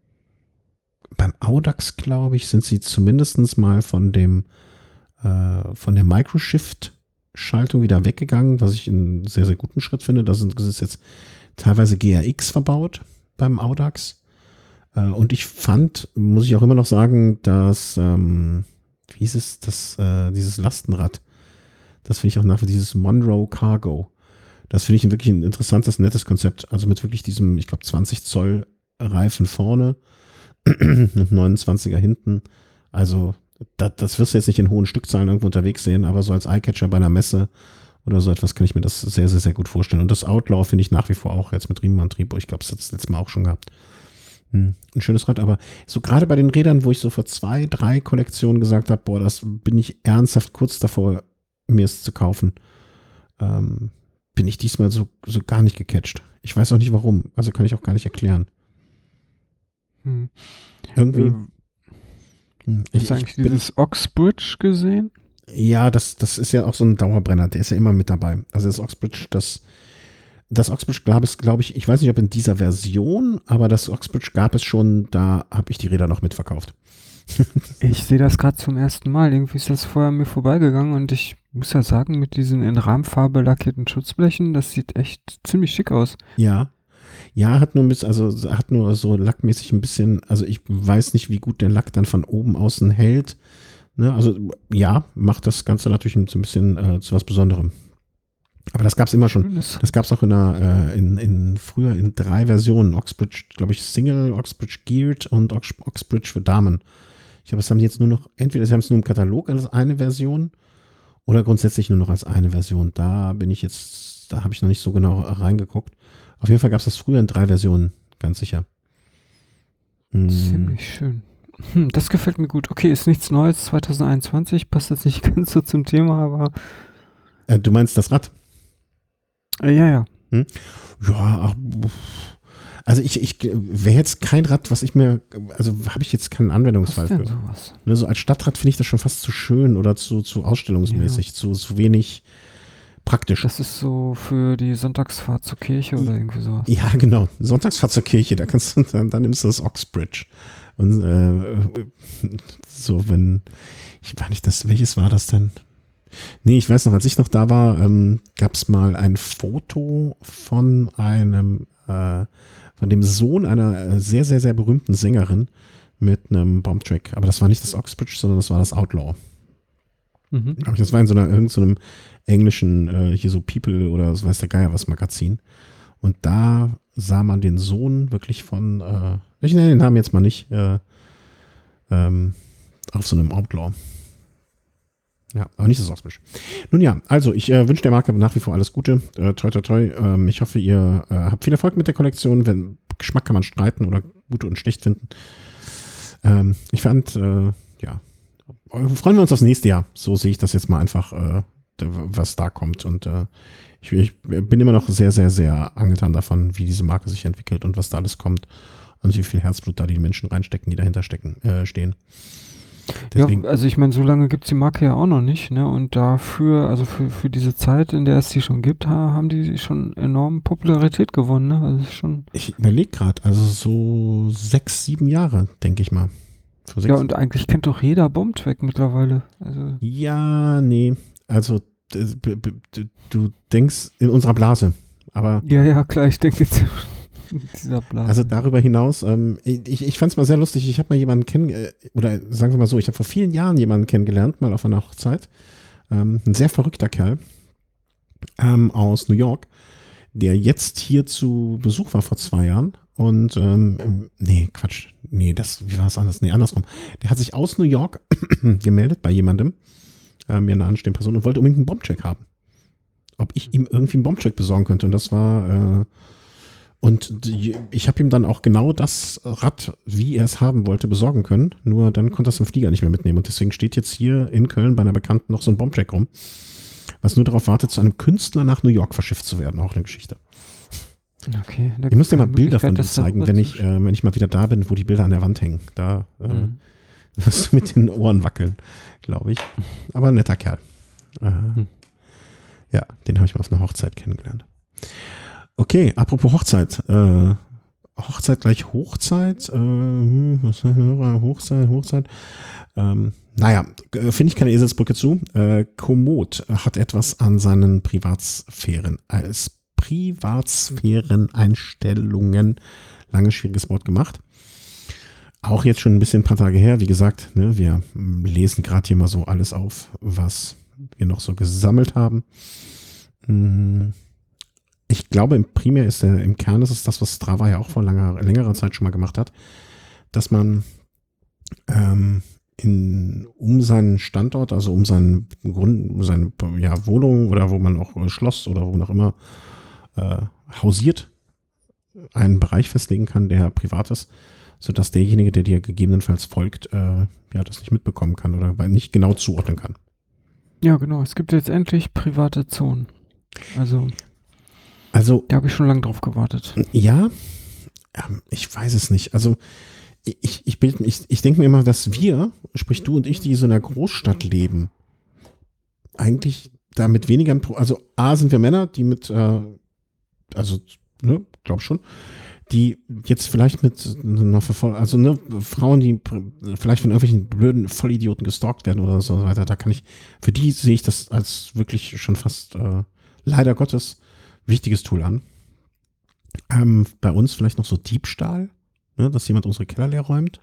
beim Audax, glaube ich, sind sie zumindest mal von dem, äh, von der Microshift-Schaltung wieder weggegangen, was ich einen sehr, sehr guten Schritt finde. Da sind, das ist jetzt teilweise G R X verbaut beim Audax. Äh, und ich fand, muss ich auch immer noch sagen, dass, ähm, wie ist es, das, äh, dieses Lastenrad, das finde ich auch nach wie dieses Monroe Cargo. Das finde ich wirklich ein interessantes, nettes Konzept. Also mit wirklich diesem, ich glaube, zwanzig Zoll Reifen vorne, mit neunundzwanziger hinten. Also das, das wirst du jetzt nicht in hohen Stückzahlen irgendwo unterwegs sehen, aber so als Eyecatcher bei einer Messe oder so etwas kann ich mir das sehr, sehr, sehr gut vorstellen. Und das Outlaw finde ich nach wie vor auch jetzt mit Riemenantrieb. Ich glaube, das hat das letzte Mal auch schon gehabt. Hm, ein schönes Rad, aber so gerade bei den Rädern, wo ich so vor zwei, drei Kollektionen gesagt habe, boah, das bin ich ernsthaft kurz davor, mir es zu kaufen, ähm, bin ich diesmal so, so gar nicht gecatcht. Ich weiß auch nicht warum. Also kann ich auch gar nicht erklären. Hm. Irgendwie. Ähm, hm, hast ich, du ich eigentlich bin, dieses Oxbridge gesehen? ja, das, das ist ja auch so ein Dauerbrenner. Der ist ja immer mit dabei. Also das Oxbridge, das, das Oxbridge gab es, glaube ich, ich weiß nicht, ob in dieser Version, aber das Oxbridge gab es schon, da habe ich die Räder noch mitverkauft. Ich sehe das gerade zum ersten Mal. Irgendwie ist das vorher an mir vorbeigegangen und ich muss ja sagen, mit diesen in Rahmfarbe lackierten Schutzblechen, das sieht echt ziemlich schick aus. Ja. Ja, hat nur ein bisschen, also hat nur so lackmäßig ein bisschen, also ich weiß nicht, wie gut der Lack dann von oben außen hält. Ne? Also ja, macht das Ganze natürlich so ein bisschen äh, zu was Besonderem. Aber das gab es immer schon. Schönes. Das gab es auch in, einer, äh, in, in früher in drei Versionen. Oxbridge, glaube ich, Single, Oxbridge Geared und Ox Oxbridge für Damen. Ich glaube, das haben die jetzt nur noch, entweder sie haben es nur im Katalog als eine Version oder grundsätzlich nur noch als eine Version. Da bin ich jetzt, da habe ich noch nicht so genau reingeguckt. Auf jeden Fall gab es das früher in drei Versionen, ganz sicher. Hm. Ziemlich schön. Hm, das gefällt mir gut. Okay, ist nichts Neues, zwanzig einundzwanzig, passt jetzt nicht ganz so zum Thema, aber Äh, du meinst das Rad? äh, ja, ja. Hm? Ja, ach, also ich, ich wäre jetzt kein Rad, was ich mir, also habe ich jetzt keinen Was Anwendungsfall ist denn für. sowas? Ne, so als Stadtrad finde ich das schon fast zu schön oder zu, zu ausstellungsmäßig, zu, zu wenig praktisch. Das ist so für die Sonntagsfahrt zur Kirche oder irgendwie sowas. Ja, genau. Sonntagsfahrt zur Kirche, da kannst du, dann, dann nimmst du das Oxbridge. Und äh, so, wenn, ich weiß nicht, das, welches war das denn? Nee, ich weiß noch, als ich noch da war, ähm, gab es mal ein Foto von einem, äh, von dem Sohn einer äh, sehr, sehr, sehr berühmten Sängerin mit einem Bombtrack. Aber das war nicht das Oxbridge, sondern das war das Outlaw. Mhm. Glaub ich, das war in so einer, irgend so einem englischen, äh, hier so People oder so weiß der Geier was Magazin. Und da sah man den Sohn wirklich von, äh, ich nenne den Namen jetzt mal nicht, äh, ähm, auf so einem Outlaw. Ja, aber nicht das Oxbridge. Nun ja, also ich äh, wünsche der Marke nach wie vor alles Gute. Äh, toi, toi, toi. Ähm, ich hoffe, ihr äh, habt viel Erfolg mit der Kollektion. Wenn Geschmack kann man streiten oder gut und schlecht finden. Ähm, ich fand, äh, ja, freuen wir uns aufs nächste Jahr. So sehe ich das jetzt mal einfach, äh, was da kommt. Und äh, ich, ich bin immer noch sehr, sehr, sehr angetan davon, wie diese Marke sich entwickelt und was da alles kommt und wie viel Herzblut da die Menschen reinstecken, die dahinter stecken, äh, stehen. Deswegen, Ja, also ich meine, so lange gibt es die Marke ja auch noch nicht, ne? Und dafür, also für, für diese Zeit, in der es die schon gibt, ha, haben die schon enorm Popularität gewonnen, ne? Also schon. ich überlege gerade, also so sechs, sieben Jahre, denke ich mal. Vor sechs, Ja, und eigentlich kennt doch jeder Bombtrack mittlerweile. Also. ja, nee, also d- b- b- du denkst in unserer Blase, aber Ja, ja, klar, ich denke jetzt in dieser Blase. also darüber hinaus, ähm, ich, ich fand es mal sehr lustig, ich habe mal jemanden kennen, äh, oder sagen wir mal so, ich habe vor vielen Jahren jemanden kennengelernt, mal auf einer Hochzeit, ähm, ein sehr verrückter Kerl ähm, aus New York, der jetzt hier zu Besuch war vor zwei Jahren und, ähm, nee, Quatsch, nee, das, wie war es anders? Nee, andersrum. Der hat sich aus New York gemeldet bei jemandem, äh, mir eine anstehende Person und wollte unbedingt einen Bombcheck haben. Ob ich ihm irgendwie einen Bombcheck besorgen könnte. Und das war, äh, und die, ich habe ihm dann auch genau das Rad, wie er es haben wollte, besorgen können. Nur dann konnte er es im Flieger nicht mehr mitnehmen. Und deswegen steht jetzt hier in Köln bei einer Bekannten noch so ein Bombcheck rum, was nur darauf wartet, zu einem Künstler nach New York verschifft zu werden. Auch eine Geschichte. Okay. Ich muss dir mal Bilder von dir zeigen, wenn ich, äh, wenn ich mal wieder da bin, wo die Bilder an der Wand hängen. Da äh, Mhm. wirst du mit den Ohren wackeln, glaube ich. Aber ein netter Kerl. Äh, Hm. Ja, den habe ich mal auf einer Hochzeit kennengelernt. Okay, apropos Hochzeit. Äh, Hochzeit gleich Hochzeit. Äh, hm, was, Hochzeit, Hochzeit. Ähm, naja, äh, finde ich keine Eselsbrücke zu. Äh, Komoot hat etwas an seinen Privatsphären, als Privatsphären-Einstellungen, lange schwieriges Wort gemacht. Auch jetzt schon ein bisschen ein paar Tage her. Wie gesagt, ne, wir lesen gerade hier mal so alles auf, was wir noch so gesammelt haben. Ich glaube, im Primär ist der, im Kern ist es das, was Strava ja auch vor langer, längerer Zeit schon mal gemacht hat, dass man ähm, in, um seinen Standort, also um seinen Grund, um seine ja, Wohnung oder wo man auch Schloss oder wo man auch immer äh, hausiert, einen Bereich festlegen kann, der privat ist, sodass derjenige, der dir gegebenenfalls folgt, äh, ja, das nicht mitbekommen kann oder nicht genau zuordnen kann. Ja, genau. Es gibt jetzt endlich private Zonen. Also, Also, da habe ich schon lange drauf gewartet. ja, ähm, ich weiß es nicht. Also, ich, ich, bild, ich, ich denke mir immer, dass wir, sprich du und ich, die so in einer Großstadt leben, eigentlich damit weniger, also A, sind wir Männer, die mit, äh, also, ne, glaub schon, die jetzt vielleicht mit einer Verfolgung, also ne, Frauen, die vielleicht von irgendwelchen blöden Vollidioten gestalkt werden oder so weiter, da kann ich, für die sehe ich das als wirklich schon fast äh, leider Gottes wichtiges Tool an. Ähm, bei uns vielleicht noch so Diebstahl, ne, dass jemand unsere Keller leer räumt.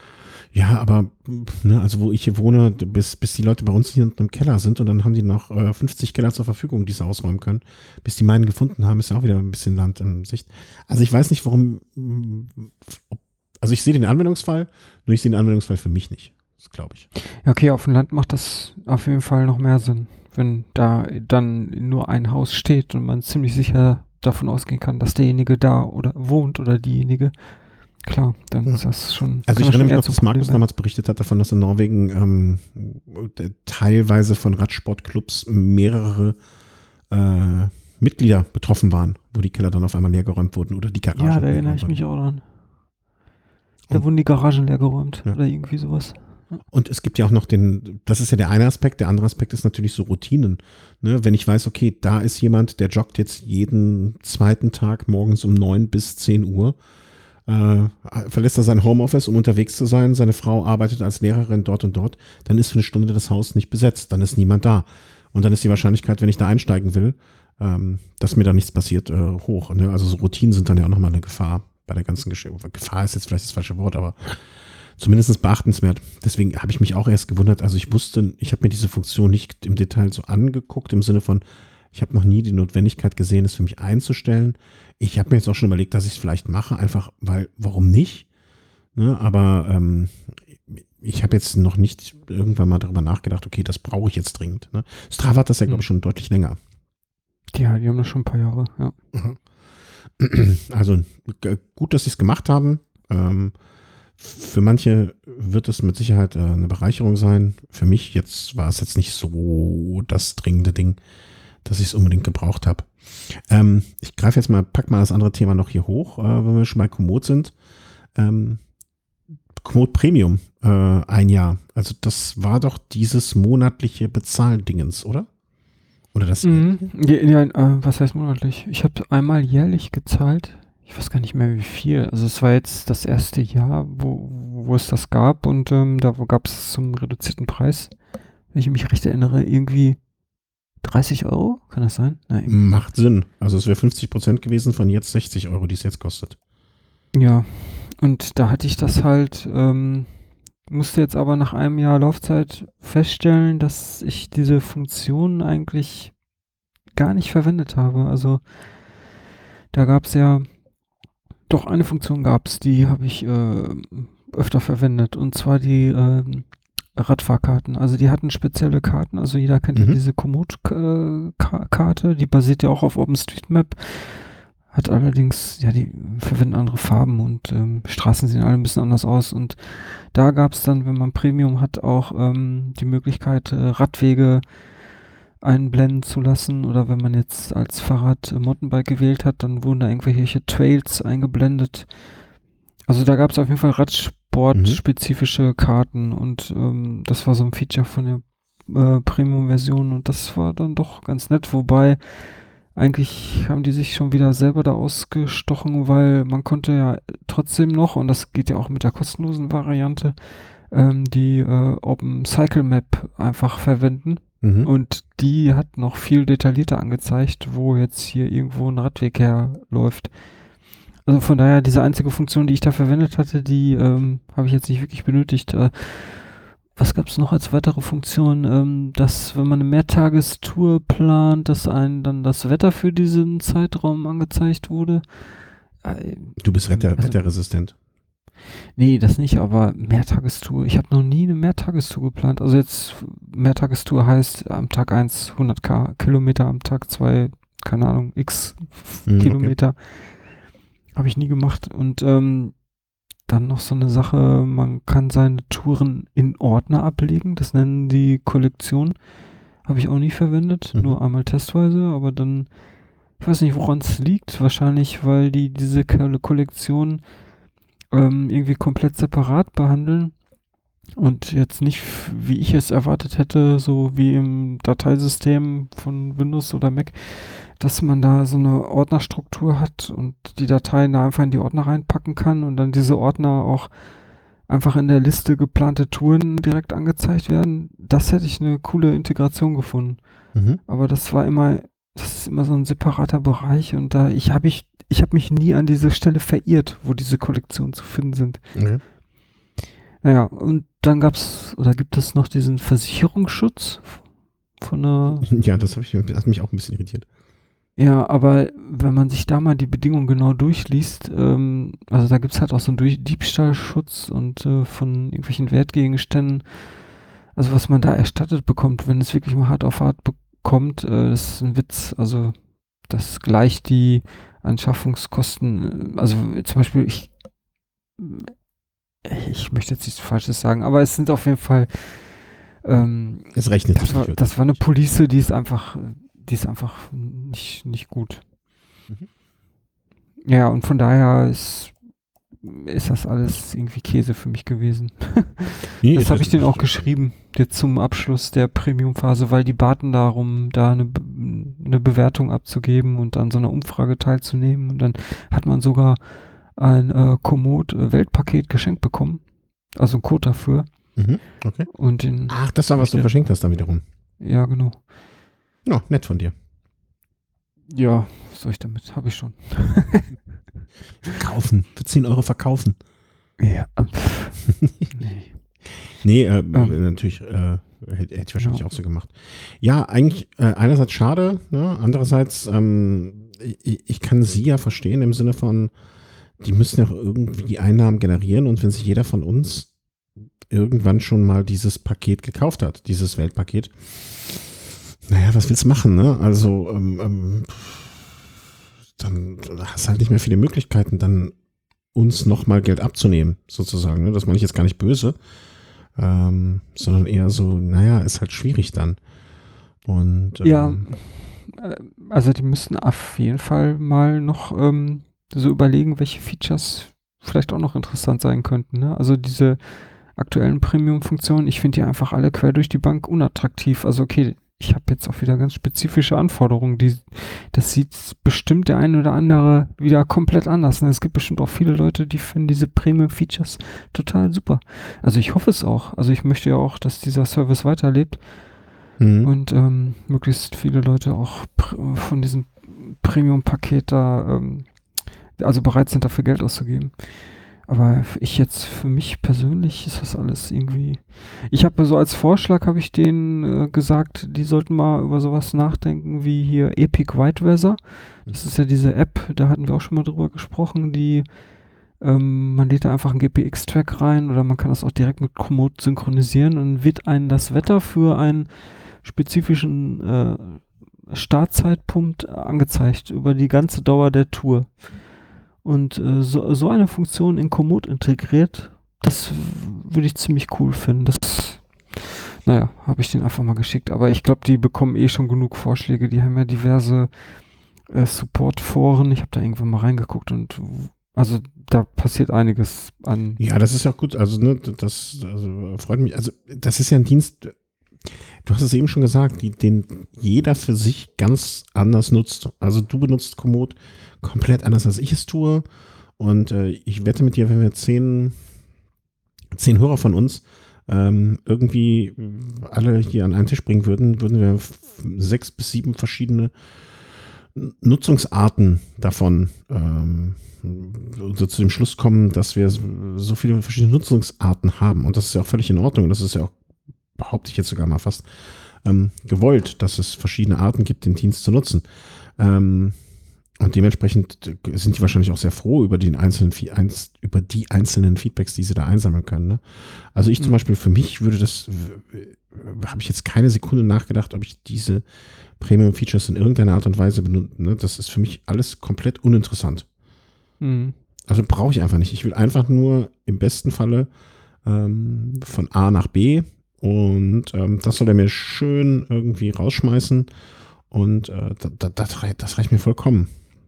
Ja, aber ne, also wo ich hier wohne, bis, bis die Leute bei uns hier im Keller sind und dann haben die noch äh, fünfzig Keller zur Verfügung, die sie ausräumen können. Bis die meinen gefunden haben, ist ja auch wieder ein bisschen Land in Sicht. Also ich weiß nicht, warum, ob, also ich sehe den Anwendungsfall, nur ich sehe den Anwendungsfall für mich nicht. Das glaube ich. Ja, okay, auf dem Land macht das auf jeden Fall noch mehr Sinn. Wenn da dann nur ein Haus steht und man ziemlich sicher davon ausgehen kann, dass derjenige da oder wohnt oder diejenige. Klar, dann Ja. ist das schon. Also ich kann das erinnere schon mich eher noch, zum dass Markus Problem damals berichtet hat davon, dass in Norwegen ähm, teilweise von Radsportclubs mehrere äh, Mitglieder betroffen waren, wo die Keller dann auf einmal leergeräumt wurden oder die werden. Garagen. Ja, da erinnere leergeräumt ich mich wurden. auch dran. Da Und- wurden die Garagen leer geräumt Ja. oder irgendwie sowas. Und es gibt ja auch noch den, das ist ja der eine Aspekt, der andere Aspekt ist natürlich so Routinen. Ne? Wenn ich weiß, okay, da ist jemand, der joggt jetzt jeden zweiten Tag morgens um neun bis zehn Uhr, äh, verlässt er sein Homeoffice, um unterwegs zu sein, seine Frau arbeitet als Lehrerin dort und dort, dann ist für eine Stunde das Haus nicht besetzt, dann ist niemand da. Und dann ist die Wahrscheinlichkeit, wenn ich da einsteigen will, ähm, dass mir da nichts passiert, äh, hoch. Ne? Also so Routinen sind dann ja auch nochmal eine Gefahr bei der ganzen Geschichte. Gefahr ist jetzt vielleicht das falsche Wort, aber zumindest beachtenswert. Deswegen habe ich mich auch erst gewundert. Also ich wusste, ich habe mir diese Funktion nicht im Detail so angeguckt, im Sinne von, ich habe noch nie die Notwendigkeit gesehen, es für mich einzustellen. Ich habe mir jetzt auch schon überlegt, dass ich es vielleicht mache, einfach weil, warum nicht? Ne? Aber ähm, ich habe jetzt noch nicht irgendwann mal darüber nachgedacht, okay, das brauche ich jetzt dringend. Ne? Strava hat das ja, glaube ich, schon deutlich länger. Ja, die haben das schon ein paar Jahre, ja. Also g- gut, dass sie es gemacht haben. Ähm, für manche wird es mit Sicherheit äh, eine Bereicherung sein. Für mich jetzt war es jetzt nicht so das dringende Ding, dass ich es unbedingt gebraucht habe. Ähm, ich greife jetzt mal, pack mal das andere Thema noch hier hoch, äh, wenn wir schon bei Komoot sind. Ähm, Komoot Premium, äh, ein Jahr. Also das war doch dieses monatliche Bezahldingens, oder? Oder das? Mhm. Ja, ja, äh, was heißt monatlich? Ich habe einmal jährlich gezahlt. Ich weiß gar nicht mehr wie viel. Also es war jetzt das erste Jahr, wo, wo es das gab und ähm, da gab es zum reduzierten Preis, wenn ich mich recht erinnere, irgendwie dreißig Euro, kann das sein? Nein. Macht Sinn. Also es wäre fünfzig Prozent gewesen von jetzt sechzig Euro, die es jetzt kostet. Ja, und da hatte ich das halt, ähm, musste jetzt aber nach einem Jahr Laufzeit feststellen, dass ich diese Funktion eigentlich gar nicht verwendet habe. Also da gab es ja, doch eine Funktion gab es, die habe ich äh, öfter verwendet. Und zwar die ähm, Radfahrkarten. Also die hatten spezielle Karten, also jeder kennt ja Mhm. diese Komoot-Karte, die basiert ja auch auf OpenStreetMap, hat allerdings, ja, die verwenden andere Farben und ähm, Straßen sehen alle ein bisschen anders aus und da gab es dann, wenn man Premium hat, auch ähm, die Möglichkeit, äh, Radwege einblenden zu lassen oder wenn man jetzt als Fahrrad äh, Mountainbike gewählt hat, dann wurden da irgendwelche Trails eingeblendet. Also da gab es auf jeden Fall Mhm. Radsport-spezifische Karten und ähm, das war so ein Feature von der äh, Premium-Version und das war dann doch ganz nett, wobei eigentlich haben die sich schon wieder selber da ausgestochen, weil man konnte ja trotzdem noch, und das geht ja auch mit der kostenlosen Variante, ähm, die äh, Open Cycle Map einfach verwenden. Mhm. Und die hat noch viel detaillierter angezeigt, wo jetzt hier irgendwo ein Radweg herläuft. Also von daher, diese einzige Funktion, die ich da verwendet hatte, die ähm, habe ich jetzt nicht wirklich benötigt. Äh, was gab es noch als weitere Funktion? Ähm, dass, wenn man eine Mehrtagestour plant, dass einem dann das Wetter für diesen Zeitraum angezeigt wurde. Äh, Du bist wetter, also, wetterresistent. nee, das nicht, aber Mehrtagestour. Ich habe noch nie eine Mehrtagestour geplant. Also jetzt Mehrtagestour heißt am Tag eins hundert Kilometer, am Tag zwei, keine Ahnung, x Mhm, okay. Kilometer. Habe ich nie gemacht. Und ähm, dann noch so eine Sache, man kann seine Touren in Ordner ablegen. Das nennen die Kollektion. Habe ich auch nie verwendet, Mhm. nur einmal testweise, aber dann, ich weiß nicht, woran es liegt. Wahrscheinlich, weil die diese Ko- Kollektion ähm, irgendwie komplett separat behandeln und jetzt nicht, f- wie ich es erwartet hätte, so wie im Dateisystem von Windows oder Mac, dass man da so eine Ordnerstruktur hat und die Dateien da einfach in die Ordner reinpacken kann und dann diese Ordner auch einfach in der Liste geplante Touren direkt angezeigt werden. Das hätte ich eine coole Integration gefunden. Mhm. Aber das war immer, das ist immer so ein separater Bereich und da ich habe ich, ich habe mich nie an diese Stelle verirrt, wo diese Kollektionen zu finden sind. Okay. Naja, und dann gab's oder gibt es noch diesen Versicherungsschutz von einer, Ja, das, hab ich, das hat mich auch ein bisschen irritiert. ja, aber wenn man sich da mal die Bedingungen genau durchliest, ähm, also da gibt's halt auch so einen Durch Diebstahlschutz und äh, von irgendwelchen Wertgegenständen, also was man da erstattet bekommt, wenn es wirklich mal hart auf hart bekommt, äh, das ist ein Witz. Also das gleicht die Anschaffungskosten, äh, also zum Beispiel, ich, ich möchte jetzt nichts Falsches sagen, aber es sind auf jeden Fall, ähm, Es rechnet sich das war, nicht wirklich. das war eine Police, die ist einfach, die ist einfach nicht, nicht gut. Mhm. Ja, und von daher ist, ist das alles irgendwie Käse für mich gewesen. Nee, Das habe ich denen auch das- geschrieben, jetzt zum Abschluss der Premium-Phase, weil die baten darum, da eine, Be- eine Bewertung abzugeben und an so einer Umfrage teilzunehmen. Und dann hat man sogar ein äh, Komoot-Weltpaket geschenkt bekommen. Also ein Code dafür. Mhm. Okay. Und den, Ach, das war, was du Ja. verschenkt hast dann wiederum. ja, genau. Ja, nett von dir. Ja, was soll ich damit? Habe ich schon. Kaufen. Für zehn Euro verkaufen. Ja, pff, nee. Nee, äh, Ähm. natürlich äh, hätte, hätte ich wahrscheinlich Ja. auch so gemacht. Ja, eigentlich äh, einerseits schade, ne? Andererseits, ähm, ich, ich kann sie ja verstehen im Sinne von, die müssen ja auch irgendwie die Einnahmen generieren und wenn sich jeder von uns irgendwann schon mal dieses Paket gekauft hat, dieses Weltpaket, naja, was willst du machen, ne? Also, ähm, ähm, dann hast du halt nicht mehr viele Möglichkeiten, dann uns nochmal Geld abzunehmen, sozusagen. Ne? Das meine ich jetzt gar nicht böse, ähm, sondern eher so, naja, ist halt schwierig dann. Und ähm, Ja, äh, also die müssen auf jeden Fall mal noch ähm, so überlegen, welche Features vielleicht auch noch interessant sein könnten. Ne? Also diese aktuellen Premium-Funktionen, ich finde die einfach alle quer durch die Bank unattraktiv. Also okay, ich habe jetzt auch wieder ganz spezifische Anforderungen. Die, das sieht bestimmt der ein oder andere wieder komplett anders. Ne? Es gibt bestimmt auch viele Leute, die finden diese Premium-Features total super. Also ich hoffe es auch. Also ich möchte ja auch, dass dieser Service weiterlebt. mhm. Und ähm, möglichst viele Leute auch pr von diesem Premium-Paket da, ähm, also bereit sind, dafür Geld auszugeben. Aber ich jetzt, für mich persönlich ist das alles irgendwie. Ich habe so als Vorschlag, habe ich denen äh, gesagt, die sollten mal über sowas nachdenken wie hier Epic White Weather. Das ist ja diese App, da hatten wir auch schon mal drüber gesprochen, die Ähm, man lädt da einfach einen G P X-Track rein oder man kann das auch direkt mit Komoot synchronisieren und wird einem das Wetter für einen spezifischen äh, Startzeitpunkt angezeigt über die ganze Dauer der Tour. Und äh, so, so eine Funktion in Komoot integriert, das würde ich ziemlich cool finden. Das, naja, habe ich den einfach mal geschickt. Aber ich glaube, die bekommen eh schon genug Vorschläge. Die haben ja diverse äh, Support-Foren. Ich habe da irgendwann mal reingeguckt und also da passiert einiges an. Ja, das ist ja auch gut. Also, ne, das also, freut mich. Also, das ist ja ein Dienst, du hast es eben schon gesagt, die, den jeder für sich ganz anders nutzt. Also, du benutzt Komoot komplett anders, als ich es tue. Und äh, ich wette mit dir, wenn wir zehn, zehn Hörer von uns ähm, irgendwie alle hier an einen Tisch bringen würden, würden wir f- sechs bis sieben verschiedene Nutzungsarten davon ähm, so zu dem Schluss kommen, dass wir so viele verschiedene Nutzungsarten haben. Und das ist ja auch völlig in Ordnung. Das ist ja auch, behaupte ich jetzt sogar mal fast, ähm, gewollt, dass es verschiedene Arten gibt, den Dienst zu nutzen. Ähm, und dementsprechend sind die wahrscheinlich auch sehr froh über, den einzelnen, über die einzelnen Feedbacks, die sie da einsammeln können. Ne? Also ich zum Mhm. Beispiel, für mich würde das, habe ich jetzt keine Sekunde nachgedacht, ob ich diese Premium-Features in irgendeiner Art und Weise benutze. Ne? Das ist für mich alles komplett uninteressant. Mhm. Also brauche ich einfach nicht. Ich will einfach nur im besten Falle ähm, von A nach B und ähm, das soll er mir schön irgendwie rausschmeißen und äh, da, da, das, reicht, das reicht mir vollkommen.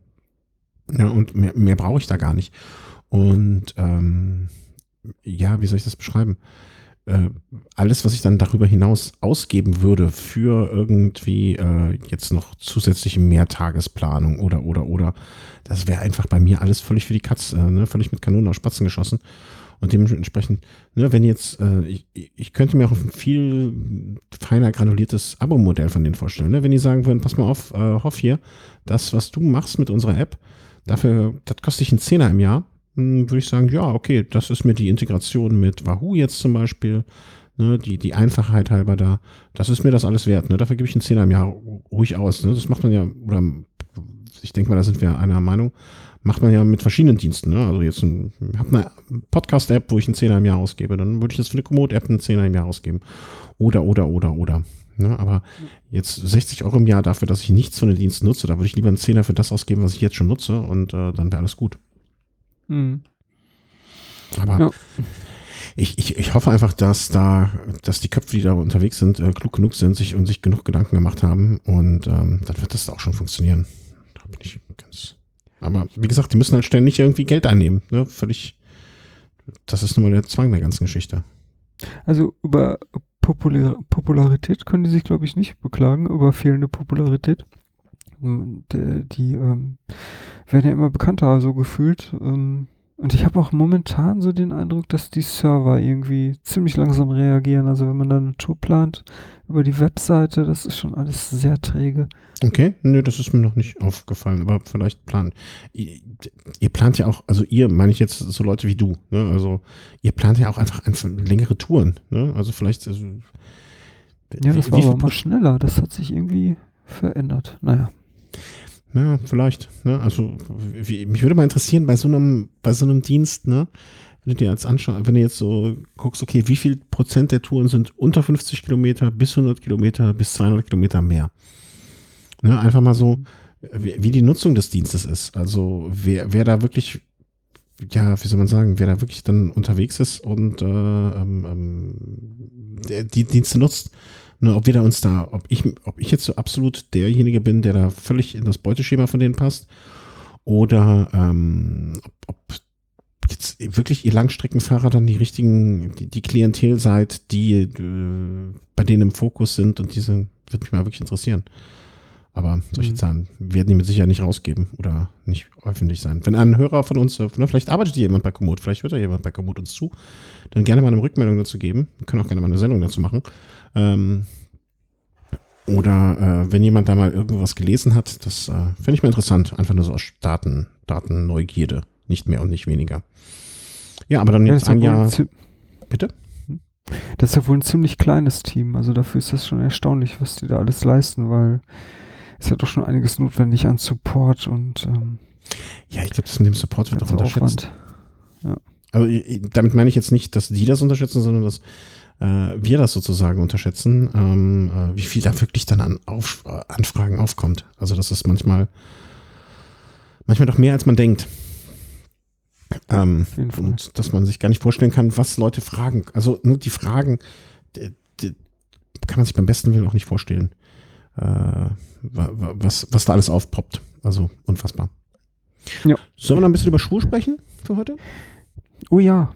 Ja, und mehr, mehr brauche ich da gar nicht. Und ähm, ja, wie soll ich das beschreiben? Äh, alles, was ich dann darüber hinaus ausgeben würde für irgendwie äh, jetzt noch zusätzliche Mehrtagesplanung oder, oder, oder, das wäre einfach bei mir alles völlig für die Katz, äh, ne? Völlig mit Kanonen aus Spatzen geschossen. Und dementsprechend, ne, wenn jetzt, äh, ich, ich könnte mir auch ein viel feiner granuliertes Abo-Modell von denen vorstellen. Ne? Wenn die sagen würden, pass mal auf, äh, Hoff hier, das, was du machst mit unserer App, dafür, das kostet dich einen Zehner im Jahr, hm, würde ich sagen, ja, okay, das ist mir die Integration mit Wahoo jetzt zum Beispiel, ne, die, die Einfachheit halber da, das ist mir das alles wert. Ne? Dafür gebe ich einen Zehner im Jahr ruhig aus. Ne? Das macht man ja, oder ich denke mal, da sind wir einer Meinung, macht man ja mit verschiedenen Diensten. Ne? Also jetzt ein, ich habe eine Podcast-App, wo ich einen Zehner im Jahr ausgebe, dann würde ich jetzt für eine Komoot-App einen Zehner im Jahr ausgeben. Oder, oder, oder, oder. Ne? Aber jetzt sechzig Euro im Jahr dafür, dass ich nichts von den Diensten nutze, da würde ich lieber einen Zehner für das ausgeben, was ich jetzt schon nutze und äh, dann wäre alles gut. Mhm. Aber Ja. ich, ich, ich hoffe einfach, dass da, dass die Köpfe, die da unterwegs sind, äh, klug genug sind sich und sich genug Gedanken gemacht haben und ähm, dann wird das auch schon funktionieren. Da bin ich ganz. Aber wie gesagt, die müssen halt ständig irgendwie Geld einnehmen. Ne? Völlig. Das ist nun mal der Zwang der ganzen Geschichte. Also über Popular Popularität können die sich, glaube ich, nicht beklagen, über fehlende Popularität. Ähm, Die, die ähm, werden ja immer bekannter, so gefühlt. Ähm, und ich habe auch momentan so den Eindruck, dass die Server irgendwie ziemlich langsam reagieren. Also wenn man dann eine Tour plant über die Webseite, das ist schon alles sehr träge. Okay, nö, das ist mir noch nicht aufgefallen, aber vielleicht planen. Ihr, ihr plant ja auch, also ihr, meine ich jetzt so Leute wie du, ne? Also ihr plant ja auch einfach, einfach längere Touren, ne? Also vielleicht. Also, Ja, das war wie aber viel mal Pro- schneller. Das hat sich irgendwie verändert. Naja. Ja, vielleicht. Ne? Also wie, mich würde mal interessieren, bei so einem, bei so einem Dienst, ne, wenn du dir jetzt anschaust, wenn du jetzt so guckst, okay, wie viel Prozent der Touren sind unter fünfzig Kilometer, bis hundert Kilometer, bis zweihundert Kilometer mehr. Ne? Einfach mal so, wie, wie die Nutzung des Dienstes ist. Also wer, wer da wirklich, ja, wie soll man sagen, wer da wirklich dann unterwegs ist und äh, ähm, ähm, der, die Dienste nutzt. Ne, ob wir da uns da, ob ich, ob ich jetzt so absolut derjenige bin, der da völlig in das Beuteschema von denen passt, oder ähm, ob, ob jetzt wirklich ihr Langstreckenfahrer dann die richtigen, die, die Klientel seid, die äh, bei denen im Fokus sind und diese, würde mich mal wirklich interessieren. Aber solche Mhm. Zahlen werden die mit Sicherheit nicht rausgeben oder nicht öffentlich sein. Wenn ein Hörer von uns, äh, vielleicht arbeitet jemand bei Komoot, vielleicht hört ja jemand bei Komoot uns zu, dann gerne mal eine Rückmeldung dazu geben. Wir können auch gerne mal eine Sendung dazu machen. Ähm, oder äh, wenn jemand da mal irgendwas gelesen hat, das äh, finde ich mal interessant. Einfach nur so aus Daten, Datenneugierde. Nicht mehr und nicht weniger. Ja, aber dann Ja, jetzt das ist ja ein wohl ein Jahr. zi- Bitte? Das ist ja wohl ein ziemlich kleines Team. Also dafür ist das schon erstaunlich, was die da alles leisten, weil es ja doch schon einiges notwendig an Support und ähm, Ja, ich glaube, das mit dem Support wird auch ganzer unterschätzt. Aufwand. Ja. Also damit meine ich jetzt nicht, dass die das unterschätzen, sondern dass äh, wir das sozusagen unterschätzen, ähm, äh, wie viel da wirklich dann an auf, äh, Anfragen aufkommt. Also das ist manchmal manchmal doch mehr, als man denkt. Ähm, Auf jeden Fall. und dass man sich gar nicht vorstellen kann, was Leute fragen. Also nur die Fragen, die, die kann man sich beim besten Willen auch nicht vorstellen, äh, was, was da alles aufpoppt. Also unfassbar. Ja. Sollen wir noch ein bisschen über Schuhe sprechen für heute? Oh ja.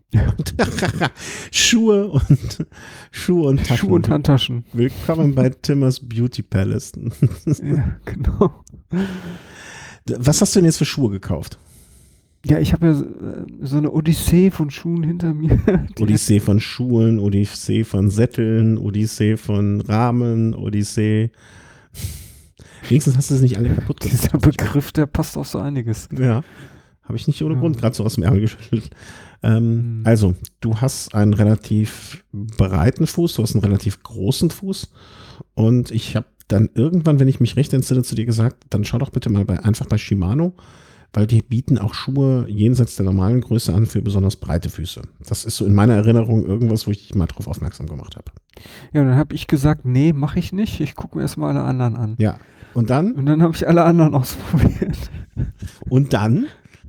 Schuhe und Schuhe und Taschen. Schuhe und Handtaschen. Willkommen bei Timmers Beauty Palace. Ja, genau. Was hast du denn jetzt für Schuhe gekauft? Ja, ich habe ja so, so eine Odyssee von Schuhen hinter mir. Odyssee von Schuhen, Odyssee von Sätteln, Odyssee von Rahmen, Odyssee. Wenigstens hast du es nicht alle kaputt gemacht. Dieser Begriff, der passt auf so einiges. Ja, habe ich nicht ohne Grund, Ja. gerade so aus dem Ärmel geschüttelt. Ähm, Hm. Also, du hast einen relativ breiten Fuß, du hast einen relativ großen Fuß und ich habe dann irgendwann, wenn ich mich recht entsinne, zu dir gesagt, dann schau doch bitte mal bei, einfach bei Shimano, weil die bieten auch Schuhe jenseits der normalen Größe an für besonders breite Füße. Das ist so in meiner Erinnerung irgendwas, wo ich dich mal drauf aufmerksam gemacht habe. Ja, und dann habe ich gesagt, nee, mache ich nicht. Ich gucke mir erstmal alle anderen an. Ja, und dann? Und dann habe ich alle anderen ausprobiert. Und dann?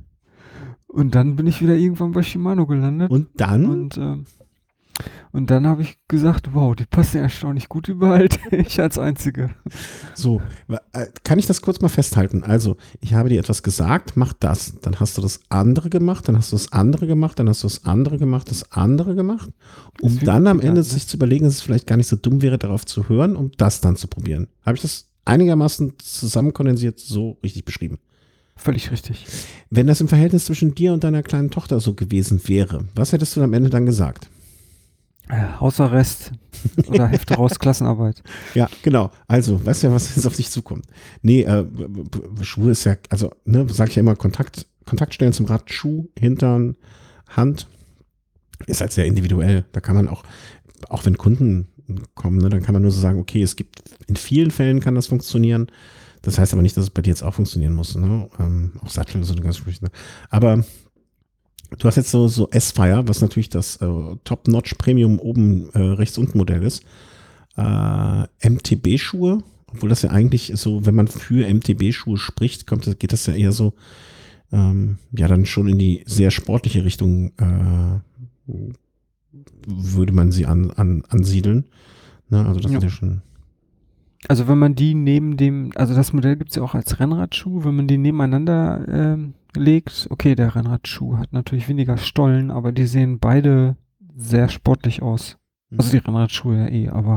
Und dann bin ich wieder irgendwann bei Shimano gelandet. Und dann? Und, ähm, und dann habe ich gesagt, wow, die passen ja erstaunlich gut überall. Ich als Einzige. So, äh, kann ich das kurz mal festhalten? Also, ich habe dir etwas gesagt, mach das. Dann hast du das andere gemacht, dann hast du das andere gemacht, dann hast du das andere gemacht, das andere gemacht, um Das wird dann am getan, Ende ne? sich zu überlegen, dass es vielleicht gar nicht so dumm wäre, darauf zu hören, um das dann zu probieren. Habe ich das einigermaßen zusammenkondensiert so richtig beschrieben? Völlig richtig. Wenn das im Verhältnis zwischen dir und deiner kleinen Tochter so gewesen wäre, was hättest du am Ende dann gesagt? Äh, Hausarrest oder Hefte raus, Klassenarbeit. Ja, genau. Also, weißt du ja, was jetzt auf dich zukommt? Nee, äh, b- b- Schuhe ist ja, also, ne, sag ich ja immer, Kontakt, Kontaktstellen zum Rad, Schuh, Hintern, Hand, ist halt sehr individuell. Da kann man auch, auch wenn Kunden kommen, ne, dann kann man nur so sagen, okay, es gibt, in vielen Fällen kann das funktionieren. Das heißt aber nicht, dass es bei dir jetzt auch funktionieren muss, ne? Ähm, auch Sattel und so eine ganze Geschichte. Aber du hast jetzt so, so S-Fire, was natürlich das äh, Top-Notch Premium oben äh, rechts unten Modell ist. Äh, M T B-Schuhe, obwohl das ja eigentlich so, wenn man für M T B-Schuhe spricht, kommt, geht das ja eher so, ähm, ja, dann schon in die sehr sportliche Richtung, äh, würde man sie an, an, ansiedeln. Ne? Also das Ja. ist ja schon. Also wenn man die neben dem, also das Modell gibt es ja auch als Rennradschuh, wenn man die nebeneinander ähm, legt, okay, der Rennradschuh hat natürlich weniger Stollen, aber die sehen beide sehr sportlich aus. Also die Rennradschuhe ja eh, aber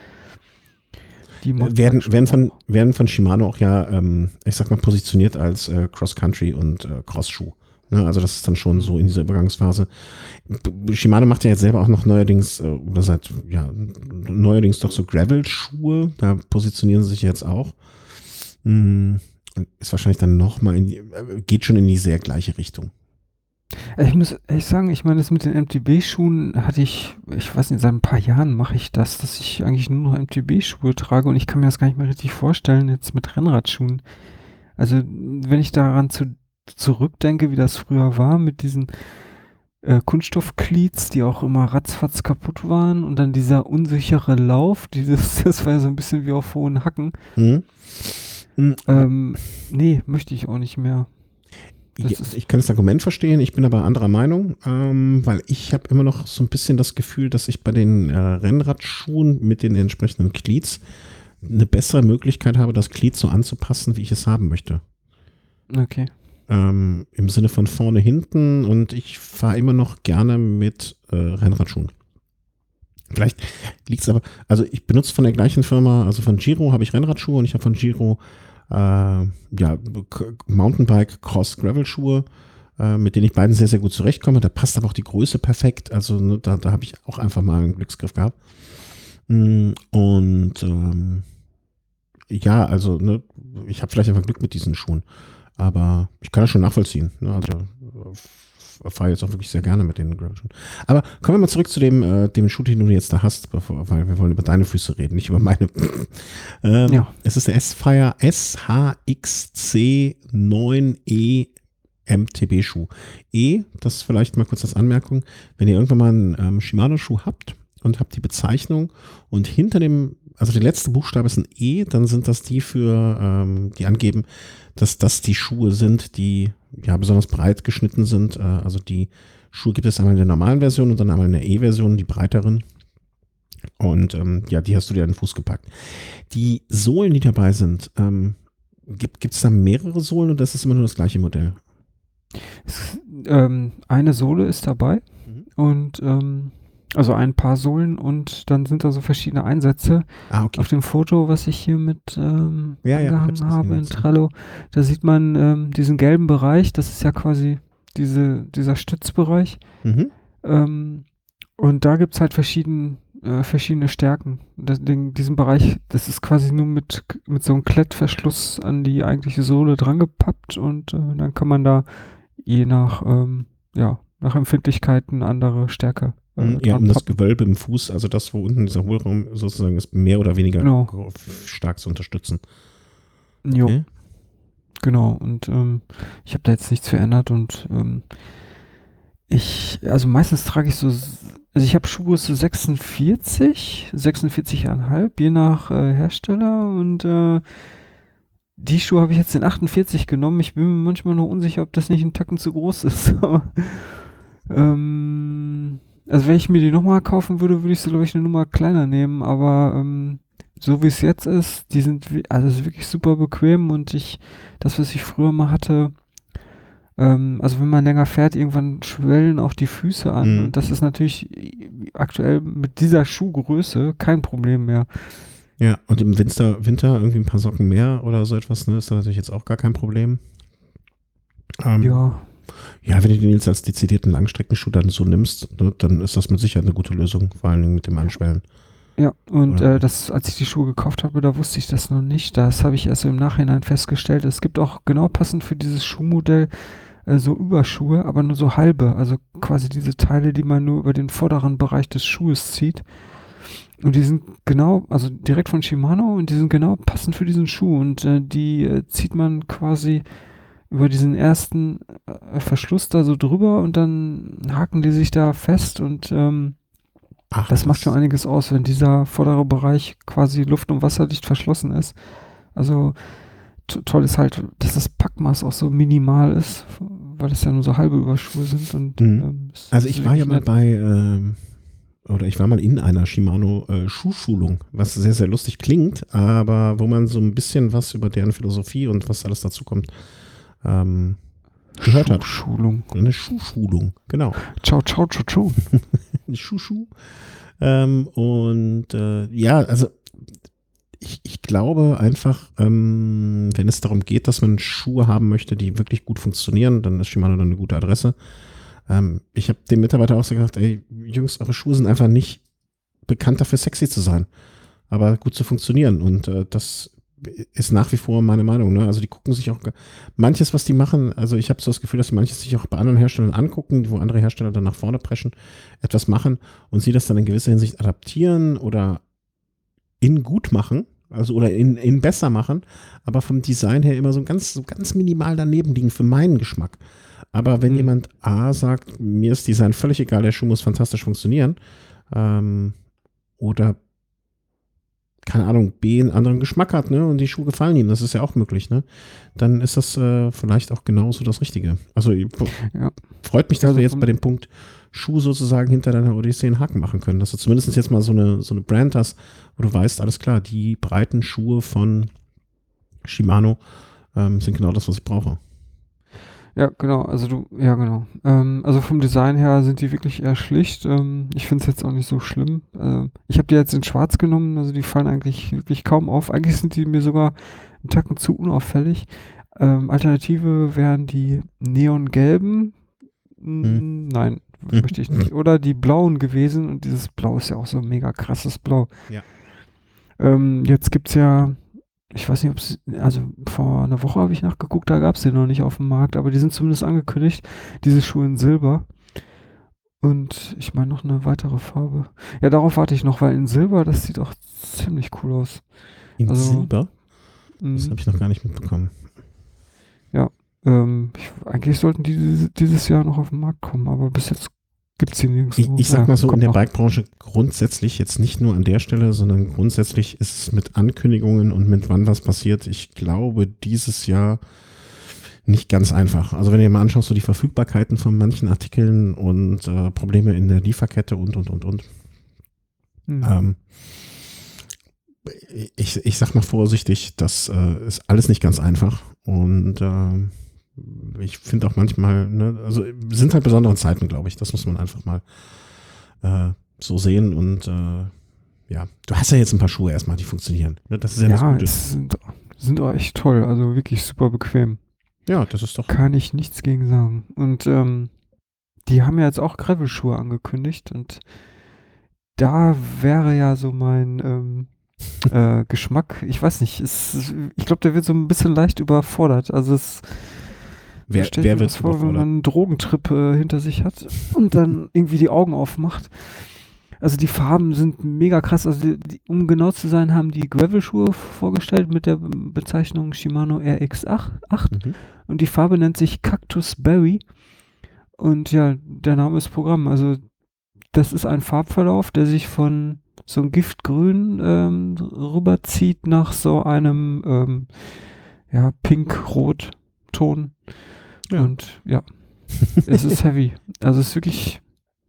die Äh, werden, werden, von, werden von Shimano auch ja, ähm, ich sag mal, positioniert als äh, Cross-Country und äh, Cross-Schuh. Ne? Also das ist dann schon so in dieser Übergangsphase. B- Shimano macht ja jetzt selber auch noch neuerdings, äh, oder seit, ja, neuerdings doch so Gravel-Schuhe. Da positionieren sie sich jetzt auch. Mm, ist wahrscheinlich dann nochmal in die, äh, geht schon in die sehr gleiche Richtung. Ich muss ehrlich sagen, ich meine, das mit den M T B-Schuhen hatte ich, ich weiß nicht, seit ein paar Jahren mache ich das, dass ich eigentlich nur noch M T B-Schuhe trage und ich kann mir das gar nicht mehr richtig vorstellen, jetzt mit Rennradschuhen. Also, wenn ich daran zu, zurückdenke, wie das früher war, mit diesen äh, Kunststoff-Cleats, die auch immer ratzfatz kaputt waren und dann dieser unsichere Lauf, dieses, das war ja so ein bisschen wie auf hohen Hacken. Mhm. Mhm. Ähm, nee, möchte ich auch nicht mehr. Das Ja, ist- ich kann das Argument verstehen, ich bin aber anderer Meinung, ähm, weil ich habe immer noch so ein bisschen das Gefühl, dass ich bei den äh, Rennradschuhen mit den entsprechenden Cleats eine bessere Möglichkeit habe, das Glied so anzupassen, wie ich es haben möchte. Okay. Ähm, Im Sinne von vorne, hinten und ich fahre immer noch gerne mit äh, Rennradschuhen. Vielleicht liegt es aber, also ich benutze von der gleichen Firma, also von Giro habe ich Rennradschuhe und ich habe von Giro äh, ja, K- Mountainbike Cross Gravel Schuhe, äh, mit denen ich beiden sehr, sehr gut zurechtkomme. Da passt aber auch die Größe perfekt, also ne, da, da habe ich auch einfach mal einen Glücksgriff gehabt. Mm, Und ähm, ja, also ne, ich habe vielleicht einfach Glück mit diesen Schuhen, aber ich kann das schon nachvollziehen. Ne? Also äh, fahre jetzt auch wirklich sehr gerne mit den Gravel-Schuhen. Aber kommen wir mal zurück zu dem, äh, dem Schuh, den du jetzt da hast, bevor, weil wir wollen über deine Füße reden, nicht über meine. ähm, Ja. Es ist der S-Fire S H X C neun E M T B-Schuh. E, das ist vielleicht mal kurz als Anmerkung, wenn ihr irgendwann mal einen ähm, Shimano-Schuh habt und habt die Bezeichnung und hinter dem, also der letzte Buchstabe ist ein E, dann sind das die für, ähm, die angeben, dass das die Schuhe sind, die ja besonders breit geschnitten sind. Äh, also die Schuhe gibt es einmal in der normalen Version und dann einmal in der E-Version, die breiteren. Und ähm, ja, die hast du dir an den Fuß gepackt. Die Sohlen, die dabei sind, ähm, gibt es da mehrere Sohlen oder ist es immer nur das gleiche Modell? Es, ähm, eine Sohle ist dabei Mhm. und ähm, also ein paar Sohlen und dann sind da so verschiedene Einsätze. Ah, okay. Auf dem Foto, was ich hier mit ähm, Ja, ja, ich hab's angehangen habe gesehen in jetzt, ja. Trello, da sieht man ähm, diesen gelben Bereich, das ist ja quasi diese, dieser Stützbereich. Mhm. Ähm, und da gibt es halt verschieden, äh, verschiedene Stärken. Das, den, diesen Bereich, das ist quasi nur mit, mit so einem Klettverschluss an die eigentliche Sohle dran gepappt und äh, dann kann man da je nach, ähm, ja, nach Empfindlichkeiten andere Stärke äh, Mhm. Ja, dran um das pappen. Gewölbe im Fuß, also das, wo unten dieser Hohlraum sozusagen ist, mehr oder weniger Genau. gro- stark zu unterstützen. Jo, Okay. genau. Und ähm, ich habe da jetzt nichts verändert und ähm, ich, also meistens trage ich so, s- also ich habe Schuhe so sechsundvierzig, sechsundvierzig Komma fünf, je nach äh, Hersteller und äh, die Schuhe habe ich jetzt in achtundvierzig genommen. Ich bin mir manchmal noch unsicher, ob das nicht ein Tacken zu groß ist. Aber, ähm, also wenn ich mir die nochmal kaufen würde, würde ich sie, glaube ich, eine Nummer kleiner nehmen. Aber ähm, so wie es jetzt ist, die sind wi- also es ist wirklich super bequem und ich, das, was ich früher mal hatte, ähm, also wenn man länger fährt, irgendwann schwellen auch die Füße an. Mhm. Und das ist natürlich aktuell mit dieser Schuhgröße kein Problem mehr. Ja, und im Winter, Winter irgendwie ein paar Socken mehr oder so etwas, ne, ist da natürlich jetzt auch gar kein Problem. Ähm, Ja. ja, wenn du den jetzt als dezidierten Langstreckenschuh dann so nimmst, ne, dann ist das mit Sicherheit eine gute Lösung, vor allen Dingen mit dem Anschwellen. Ja, und Oder? äh, das, als ich die Schuhe gekauft habe, da wusste ich das noch nicht. Das habe ich erst so im Nachhinein festgestellt. Es gibt auch genau passend für dieses Schuhmodell äh, so Überschuhe, aber nur so halbe. Also quasi diese Teile, die man nur über den vorderen Bereich des Schuhes zieht. Und die sind genau, also direkt von Shimano und die sind genau passend für diesen Schuh. Und äh, die äh, zieht man quasi über diesen ersten äh, Verschluss da so drüber und dann haken die sich da fest und ähm, Ach, das macht schon das. einiges aus, wenn dieser vordere Bereich quasi luft- und wasserdicht verschlossen ist. Also to- toll ist halt, dass das Packmaß auch so minimal ist, weil es ja nur so halbe Überschuhe sind und Mhm. ähm, es Also ist ich war ja wirklich mal nett. bei, ähm, oder ich war mal in einer Shimano äh, Schuhschulung, was sehr, sehr lustig klingt, aber wo man so ein bisschen was über deren Philosophie und was alles dazu kommt, ähm, gehört hat. Schuhschulung. Eine Schuhschulung, genau. Ciao, ciao, ciao, ciao. Schuhschuh. Ähm, und äh, ja, also ich, ich glaube einfach, ähm, wenn es darum geht, dass man Schuhe haben möchte, die wirklich gut funktionieren, dann ist Shimano dann eine gute Adresse. Ähm, ich habe dem Mitarbeiter auch so gesagt, ey, Jungs, eure Schuhe sind einfach nicht bekannt dafür, sexy zu sein, aber gut zu funktionieren. Und äh, das ist nach wie vor meine Meinung. Ne? Also die gucken sich auch, ge- manches, was die machen, also ich habe so das Gefühl, dass sie manches sich auch bei anderen Herstellern angucken, wo andere Hersteller dann nach vorne preschen, etwas machen und sie das dann in gewisser Hinsicht adaptieren oder in gut machen, also oder in, in besser machen, aber vom Design her immer so ganz, so ganz minimal daneben liegen für meinen Geschmack. Aber wenn Hm. jemand A sagt, mir ist Design völlig egal, der Schuh muss fantastisch funktionieren, ähm, oder keine Ahnung, B einen anderen Geschmack hat, ne, und die Schuhe gefallen ihm, das ist ja auch möglich, ne, dann ist das äh, vielleicht auch genauso das Richtige. Also Ja, freut mich, dass wir also jetzt bei vom, dem Punkt Schuh sozusagen hinter deiner Odyssee einen Haken machen können, dass du zumindest jetzt mal so eine, so eine Brand hast, wo du weißt, alles klar, die breiten Schuhe von Shimano ähm, sind genau das, was ich brauche. ja, genau, also du, ja, genau. Ähm, also vom Design her sind die wirklich eher schlicht. Ähm, ich finde es jetzt auch nicht so schlimm. Äh, ich habe die jetzt in schwarz genommen, also die fallen eigentlich wirklich kaum auf. Eigentlich sind die mir sogar einen Tacken zu unauffällig. Ähm, Alternative wären die neongelben. Hm. Mm, nein, möchte ich nicht. Oder die blauen gewesen und dieses Blau ist ja auch so ein mega krasses Blau. Ja. Ähm, jetzt gibt's ja, ich weiß nicht, ob es, also vor einer Woche habe ich nachgeguckt, da gab es die noch nicht auf dem Markt, aber die sind zumindest angekündigt, diese Schuhe in Silber. Und ich meine noch eine weitere Farbe. Ja, darauf warte ich noch, weil in Silber, das sieht auch ziemlich cool aus. In Also, Silber? Das mh, habe ich noch gar nicht mitbekommen. ja. ähm, ich, eigentlich sollten die dieses, dieses Jahr noch auf den Markt kommen, aber bis jetzt gibt es die nirgendwo. Ich, ich sag Ja, mal so, in kommt der noch. Bike-Branche grundsätzlich, jetzt nicht nur an der Stelle, sondern grundsätzlich ist es mit Ankündigungen und mit wann was passiert, ich glaube, dieses Jahr nicht ganz einfach. Also wenn du dir mal anschaust, so die Verfügbarkeiten von manchen Artikeln und äh, Probleme in der Lieferkette und, und, und, und. Hm. Ähm, ich, ich sag mal vorsichtig, das äh, ist alles nicht ganz einfach. Und äh, ich finde auch manchmal, ne, also sind halt besondere Zeiten, glaube ich. Das muss man einfach mal äh, so sehen. Und äh, ja, du hast ja jetzt ein paar Schuhe erstmal, die funktionieren. Ne? Das ist ja, das Ja, Gute. es sind, sind auch echt toll, also wirklich super bequem. Ja, das ist doch. Kann ich nichts gegen sagen. Und ähm, die haben ja jetzt auch Gravel-Schuhe angekündigt und da wäre ja so mein ähm, äh, Geschmack, ich weiß nicht, es, ich glaube, der wird so ein bisschen leicht überfordert. Also es Wer, stell wer mir wird das vor, wenn überfordert? man einen Drogentrip äh, hinter sich hat und dann irgendwie die Augen aufmacht. Also die Farben sind mega krass. Also die, die, um genau zu sein, haben die Gravel-Schuhe vorgestellt mit der Bezeichnung Shimano R X acht Mhm. und die Farbe nennt sich Cactus Berry und ja, der Name ist Programm. Also das ist ein Farbverlauf, der sich von so einem Giftgrün ähm, rüberzieht nach so einem ähm, ja, Pink-Rot-Ton. Ja. Und ja, es ist heavy. Also es ist wirklich,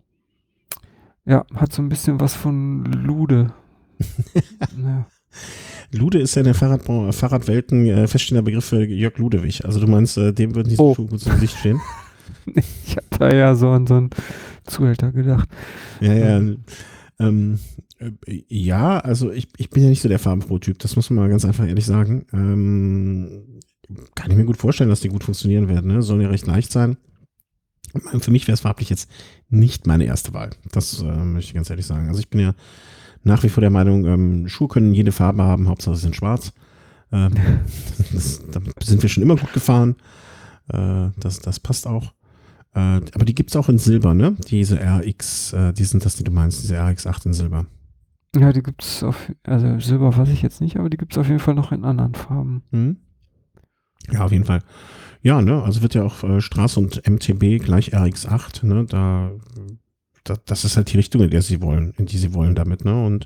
ja, hat so ein bisschen was von Lude. Ja. Lude ist ja in der Fahrrad Fahrradwelten äh, feststehender Begriff für Jörg Ludewig. Also du meinst, äh, dem würden diese Oh. Schuhe gut zu Gesicht stehen? Ich hab da ja so an so einen Zuhälter gedacht. Ja, ja. Ähm, äh, ja, also ich, ich bin ja nicht so der Farbenfroh-Typ, das muss man mal ganz einfach ehrlich sagen. Ähm, kann ich mir gut vorstellen, dass die gut funktionieren werden. Ne? Sollen ja recht leicht sein. Für mich wäre es farblich jetzt nicht meine erste Wahl. Das äh, möchte ich ganz ehrlich sagen. Also ich bin ja nach wie vor der Meinung, ähm, Schuhe können jede Farbe haben, Hauptsache sie sind schwarz. Ähm, das, da sind wir schon immer gut gefahren. Äh, das, das passt auch. Äh, aber die gibt es auch in Silber, ne? Diese R X, äh, die sind das, die du meinst, diese R X acht in Silber. Ja, die gibt's auf, also Silber weiß ich jetzt nicht, aber die gibt's auf jeden Fall noch in anderen Farben. Mhm. Ja, auf jeden Fall. Ja, ne, also wird ja auch äh, Straße und M T B gleich R X acht, ne, da, da, das ist halt die Richtung, in der sie wollen, in die sie wollen damit, ne, und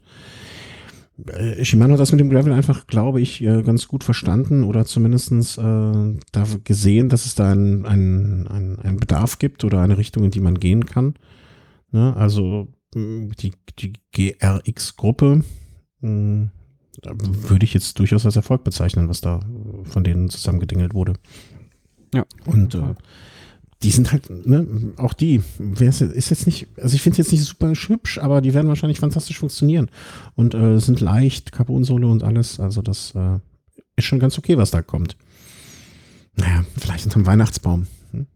äh, Shimano hat das mit dem Gravel einfach, glaube ich, äh, ganz gut verstanden oder zumindestens äh, da gesehen, dass es da einen ein, ein Bedarf gibt oder eine Richtung, in die man gehen kann, ne, also mh, die, die G R X-Gruppe, mh, da würde ich jetzt durchaus als Erfolg bezeichnen, was da von denen zusammengedingelt wurde. Ja. Und äh, die sind halt, ne, auch die, wer ist, ist jetzt nicht, also ich finde es jetzt nicht super hübsch, aber die werden wahrscheinlich fantastisch funktionieren. Und äh, sind leicht, Carbon-Sohle und alles, also das äh, ist schon ganz okay, was da kommt. Naja, vielleicht unterm Weihnachtsbaum. Hm?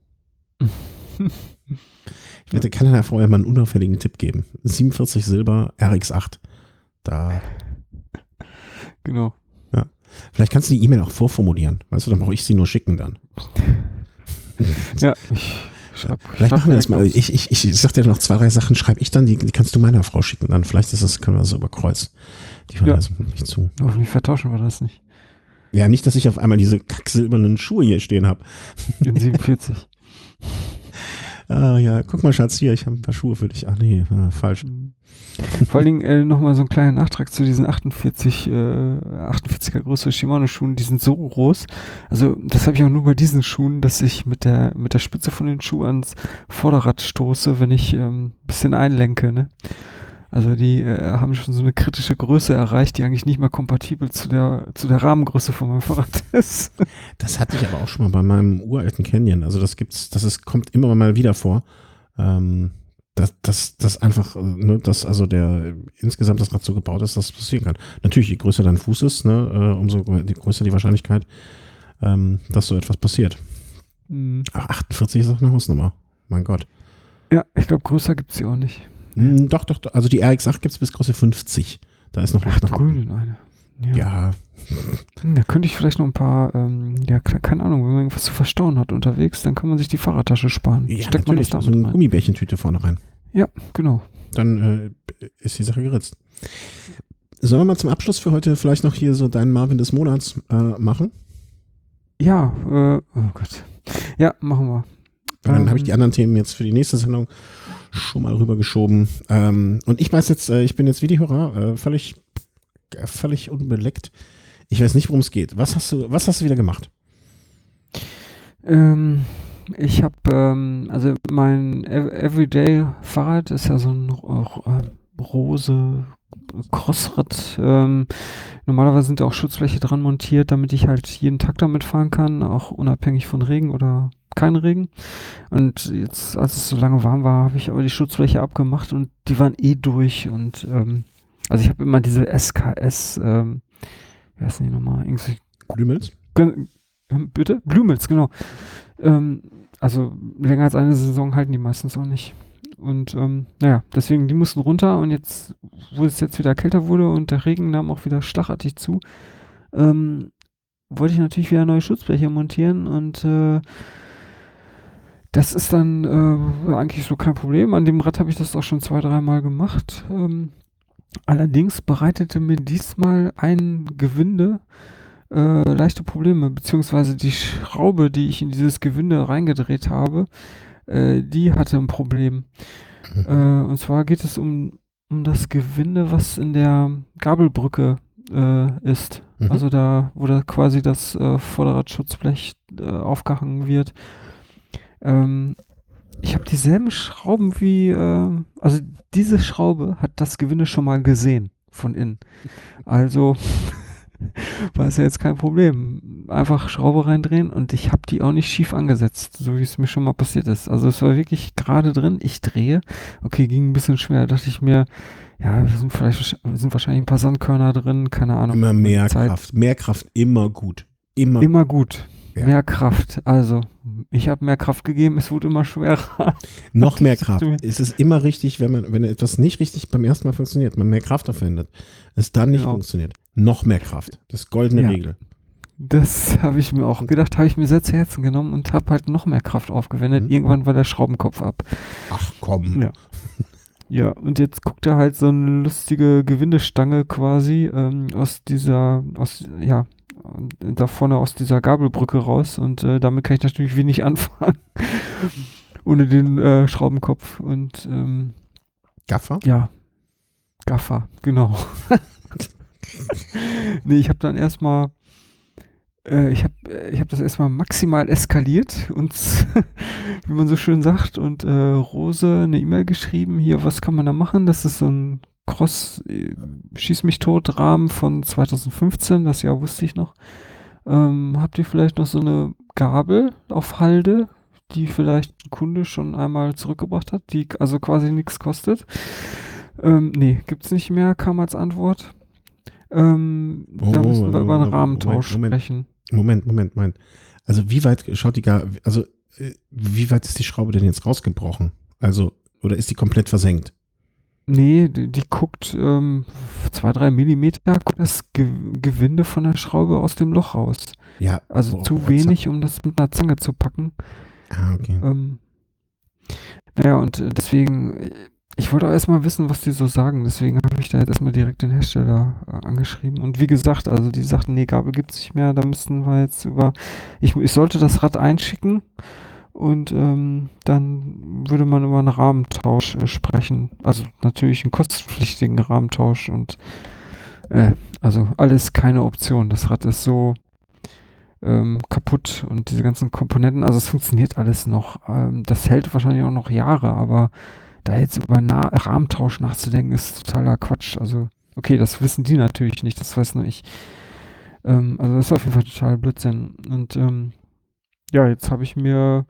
Ich wette, kann ja vorher mal einen unauffälligen Tipp geben. siebenundvierzig Silber, R X acht. Da. Genau. Ja. Vielleicht kannst du die E-Mail auch vorformulieren. Weißt du, dann brauche ich sie nur schicken dann. Ja, ich schreib, Vielleicht machen wir das mal. aus. Ich, ich, ich sag dir noch zwei, drei Sachen, schreibe ich dann, die, die kannst du meiner Frau schicken dann. Vielleicht ist das, können wir das über Kreuz. Die Ja. verweisen mich zu. Hoffentlich vertauschen wir das nicht. Ja, nicht, dass ich auf einmal diese kacksilbernen Schuhe hier stehen habe. In siebenundvierzig. Ah ja, guck mal, Schatz, hier, ich habe ein paar Schuhe für dich. Ach nee, äh, falsch. Vor allen Dingen äh, nochmal so einen kleinen Nachtrag zu diesen achtundvierzig, äh, achtundvierziger Größe Shimano-Schuhen, die sind so groß. Also das habe ich auch nur bei diesen Schuhen, dass ich mit der mit der Spitze von den Schuhen ans Vorderrad stoße, wenn ich ähm, bisschen einlenke. Ne? Also die äh, haben schon so eine kritische Größe erreicht, die eigentlich nicht mehr kompatibel zu der zu der Rahmengröße von meinem Fahrrad ist. Das hatte ich aber auch schon mal bei meinem uralten Canyon. Also das gibt's, das ist, kommt immer mal wieder vor. Ähm, dass das, das einfach, ne, dass also der insgesamt das Rad so gebaut ist, dass es passieren kann. Natürlich, je größer dein Fuß ist, ne, äh, umso größer die Wahrscheinlichkeit, ähm, dass so etwas passiert. Mhm. Ach, achtundvierzig ist auch eine Hausnummer. Mein Gott. Ja, ich glaube, größer gibt's sie auch nicht. Hm, doch, doch, doch. Also die R X acht gibt es bis Größe fünfzig. Da ist noch Ach, Luft nach unten. grün eine. Ja. Ja. Hm, Da könnte ich vielleicht noch ein paar, ähm, ja, ke- keine Ahnung, wenn man irgendwas zu verstauen hat unterwegs, dann kann man sich die Fahrradtasche sparen. Ja, Steckt man das natürlich. damit So eine rein? Gummibärchentüte vorne rein. Ja, genau. Dann äh, ist die Sache geritzt. Sollen wir mal zum Abschluss für heute vielleicht noch hier so deinen Marvin des Monats äh, machen? Ja, äh, oh Gott. Ja, machen wir. Dann Ähm, habe ich die anderen Themen jetzt für die nächste Sendung schon mal rübergeschoben. Ähm, und ich weiß jetzt, äh, ich bin jetzt wie die Hörer, äh, völlig, äh, völlig unbeleckt. Ich weiß nicht, worum es geht. Was hast du, was hast du wieder gemacht? Ähm, ich habe, ähm, also mein Ev- Everyday-Fahrrad ist ja so ein äh, Rose Crossrad. Ähm, normalerweise sind da auch Schutzbleche dran montiert, damit ich halt jeden Tag damit fahren kann, auch unabhängig von Regen oder kein Regen. Und jetzt, als es so lange warm war, habe ich aber die Schutzbleche abgemacht und die waren eh durch. Und ähm, also ich habe immer diese S K S, ähm, wie heißen die nochmal? Irgendwie Blümels? Gen- ähm, Bitte? Blümels, genau. Ähm, also länger als eine Saison halten die meistens auch nicht. Und ähm, naja, deswegen, die mussten runter und jetzt, wo es jetzt wieder kälter wurde und der Regen nahm auch wieder schlagartig zu, ähm, wollte ich natürlich wieder neue Schutzbleche montieren und äh, das ist dann äh, eigentlich so kein Problem. An dem Rad habe ich das auch schon zwei, dreimal gemacht. Ähm, allerdings bereitete mir diesmal ein Gewinde äh, leichte Probleme, beziehungsweise die Schraube, die ich in dieses Gewinde reingedreht habe, äh, die hatte ein Problem. Äh, und zwar geht es um, um das Gewinde, was in der Gabelbrücke äh, ist. Mhm. Also da, wo da quasi das äh, Vorderradschutzblech äh, aufgehangen wird. Ähm, ich habe dieselben Schrauben wie, äh, also diese Schraube hat das Gewinde schon mal gesehen von innen. Also war es ja jetzt kein Problem. Einfach Schraube reindrehen und ich habe die auch nicht schief angesetzt, so wie es mir schon mal passiert ist. Also es war wirklich gerade drin, ich drehe. Okay, ging ein bisschen schwer. Da dachte ich mir, ja, wir sind vielleicht sind wahrscheinlich ein paar Sandkörner drin, keine Ahnung. Immer mehr Zeit. Kraft. Mehr Kraft, immer gut. Immer, Immer gut. Ja. Mehr Kraft. Also, ich habe mehr Kraft gegeben, es wurde immer schwerer. noch mehr Das Kraft. tut mir- Es ist immer richtig, wenn man, wenn etwas nicht richtig beim ersten Mal funktioniert, man mehr Kraft aufwendet, es dann nicht Genau. funktioniert. Noch mehr Kraft. Das ist goldene Ja. Regel. Das habe ich mir auch gedacht, habe ich mir sehr zu Herzen genommen und habe halt noch mehr Kraft aufgewendet. Mhm. Irgendwann war der Schraubenkopf ab. Ach komm. Ja. Ja, und jetzt guckt er halt so eine lustige Gewindestange quasi ähm, aus dieser, aus, ja, da vorne aus dieser Gabelbrücke raus und äh, damit kann ich natürlich wenig anfangen. Ohne den äh, Schraubenkopf und ähm, Gaffer? ja, Gaffer, genau. Nee, ich habe dann erstmal, äh, ich habe ich hab das erstmal maximal eskaliert und wie man so schön sagt und äh, Rose eine E-Mail geschrieben, hier, was kann man da machen? Das ist so ein Cross, äh, Schieß mich tot Rahmen von zwanzig fünfzehn, das Jahr wusste ich noch. Ähm, habt ihr vielleicht noch so eine Gabel auf Halde, die vielleicht ein Kunde schon einmal zurückgebracht hat, die also quasi nichts kostet? Ähm, nee, gibt's nicht mehr, kam als Antwort. Ähm, Oh, da müssen wir oh, über einen oh, Rahmentausch Moment, Moment. sprechen. Moment, Moment, Moment. Also wie weit schaut die gar, also äh, wie weit ist die Schraube denn jetzt rausgebrochen? Also, oder ist die komplett versenkt? Nee, die, die guckt ähm, zwei, drei Millimeter, guckt das Ge Gewinde von der Schraube aus dem Loch raus. Ja. Also oh, zu oh, wenig, um das mit einer Zange zu packen. Ah, okay. Ähm, naja, und äh, deswegen, äh, ich wollte auch erstmal wissen, was die so sagen. Deswegen habe ich da jetzt erstmal direkt den Hersteller äh, angeschrieben. Und wie gesagt, also die sagten, nee, Gabel gibt's nicht mehr. Da müssten wir jetzt über, ich, ich sollte das Rad einschicken und ähm, dann würde man über einen Rahmentausch äh, sprechen. Also natürlich einen kostenpflichtigen Rahmentausch und äh, also alles keine Option. Das Rad ist so ähm, kaputt und diese ganzen Komponenten, also es funktioniert alles noch. Ähm, das hält wahrscheinlich auch noch Jahre, aber da jetzt über Na Rahmentausch nachzudenken, ist totaler Quatsch. Also, okay, das wissen die natürlich nicht, das weiß nur ich. Ähm, also das ist auf jeden Fall total Blödsinn. Und ähm, ja, jetzt habe ich mir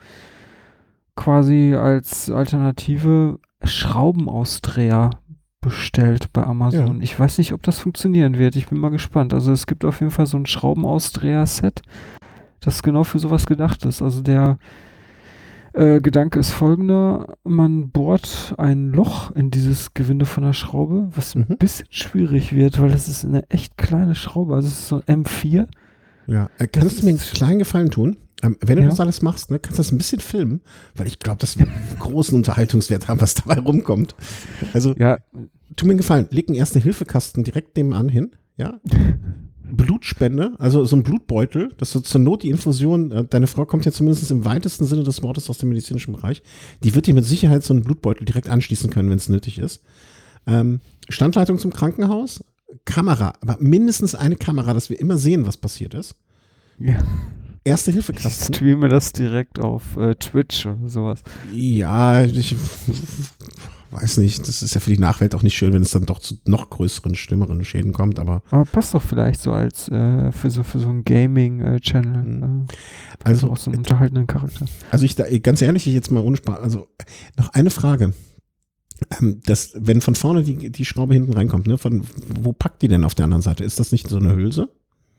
quasi als Alternative Schraubenausdreher bestellt bei Amazon. Ja. Ich weiß nicht, ob das funktionieren wird. Ich bin mal gespannt. Also es gibt auf jeden Fall so ein Schraubenausdreher-Set, das genau für sowas gedacht ist. Also der äh, Gedanke ist folgender: Man bohrt ein Loch in dieses Gewinde von der Schraube, was ein Mhm. bisschen schwierig wird, weil das ist eine echt kleine Schraube. Also es ist so ein M vier. Ja. Äh, kannst Das du mir einen ist- kleinen Gefallen tun? Ähm, wenn du Ja. das alles machst, ne, kannst du das ein bisschen filmen, weil ich glaube, das wird einen großen Unterhaltungswert haben, was dabei rumkommt. Also, Ja, tu mir einen Gefallen, leg einen Erste-Hilfe-Kasten direkt nebenan hin, ja? Blutspende, also so ein Blutbeutel, dass du zur Not die Infusion, äh, deine Frau kommt ja zumindest im weitesten Sinne des Wortes aus dem medizinischen Bereich, die wird dir mit Sicherheit so einen Blutbeutel direkt anschließen können, wenn es nötig ist. Ähm, Standleitung zum Krankenhaus, Kamera, aber mindestens eine Kamera, dass wir immer sehen, was passiert ist. Ja. Erste Hilfe Ich streame das direkt auf äh, Twitch oder sowas. Ja, ich weiß nicht, das ist ja für die Nachwelt auch nicht schön, wenn es dann doch zu noch größeren, schlimmeren Schäden kommt, aber. Aber passt doch vielleicht so als äh, für so für so einen Gaming-Channel. Mhm. Äh, also auch so einen unterhaltenden Charakter. Also ich, da, ganz ehrlich, ich jetzt mal ohne Spaß, also noch eine Frage. Ähm, das, wenn von vorne die, die Schraube hinten reinkommt, ne, von, wo packt die denn auf der anderen Seite? Ist das nicht so eine Hülse?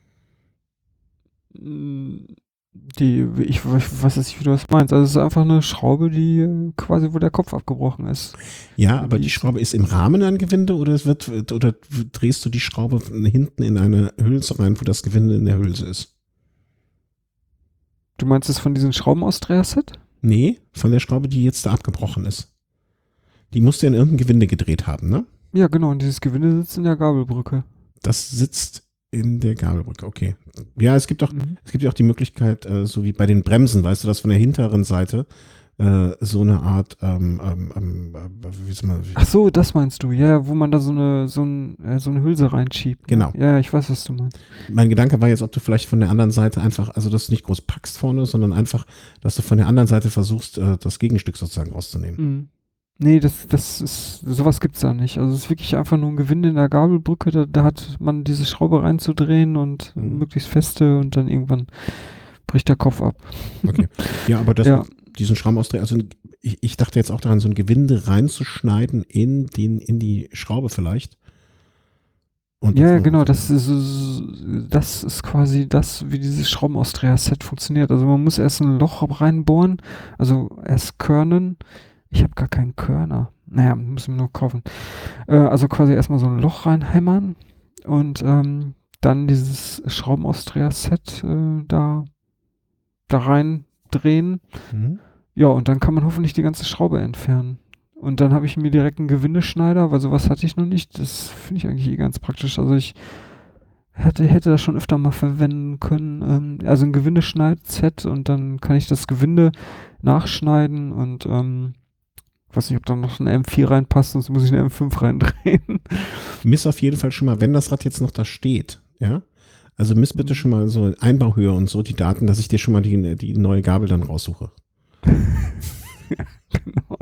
Die, ich, ich weiß jetzt nicht, wie du das meinst. Also es ist einfach eine Schraube, die quasi, wo der Kopf abgebrochen ist. Ja, aber die, die Schraube ist im Rahmen ein Gewinde oder es wird, oder drehst du die Schraube hinten in eine Hülse rein, wo das Gewinde in der Hülse ist? Du meinst es von diesem Schraubenausdreher-Set? Nee, von der Schraube, die jetzt da abgebrochen ist. Die musst du in irgendein Gewinde gedreht haben, ne? Ja, genau. Und dieses Gewinde sitzt in der Gabelbrücke. Das sitzt in der Gabelbrücke, okay. Ja, es gibt auch, mhm. es gibt ja auch die Möglichkeit, äh, so wie bei den Bremsen, weißt du, dass von der hinteren Seite äh, so eine Art, ähm, ähm, ähm, wie soll man, wie ach so, das meinst du, ja, wo man da so eine, so, ein, äh, so eine Hülse reinschiebt. Genau. Ne? Ja, ich weiß, was du meinst. Mein Gedanke war jetzt, ob du vielleicht von der anderen Seite einfach, also dass du nicht groß packst vorne, sondern einfach, dass du von der anderen Seite versuchst, äh, das Gegenstück sozusagen rauszunehmen. Mhm. Nee, das, das ist, sowas gibt's da nicht. Also es ist wirklich einfach nur ein Gewinde in der Gabelbrücke, da, da hat man diese Schraube reinzudrehen und mhm. möglichst feste und dann irgendwann bricht der Kopf ab. Okay. Ja, aber das ja. diesen Schraubenausdreher, also ich, ich dachte jetzt auch daran, so ein Gewinde reinzuschneiden in den, in die Schraube vielleicht. Und ja, genau, das ist, das ist quasi das, wie dieses Schraubenausdreher-Set funktioniert. Also man muss erst ein Loch reinbohren, also erst körnen. Ich habe gar keinen Körner. Naja, müssen wir nur kaufen. Äh, also quasi erstmal so ein Loch reinhämmern und ähm, dann dieses Schraubenausdreher-Set äh, da, da rein drehen. Mhm. Ja, und dann kann man hoffentlich die ganze Schraube entfernen. Und dann habe ich mir direkt einen Gewindeschneider, weil sowas hatte ich noch nicht. Das finde ich eigentlich eh ganz praktisch. Also ich hätte, hätte das schon öfter mal verwenden können. Ähm, also ein Gewindeschneid-Set und dann kann ich das Gewinde nachschneiden und ähm, ich weiß nicht, ob da noch eine M vier reinpasst, sonst muss ich eine M fünf reindrehen. Miss auf jeden Fall schon mal, wenn das Rad jetzt noch da steht, ja, also miss bitte schon mal so Einbauhöhe und so die Daten, dass ich dir schon mal die, die neue Gabel dann raussuche. Ja, genau.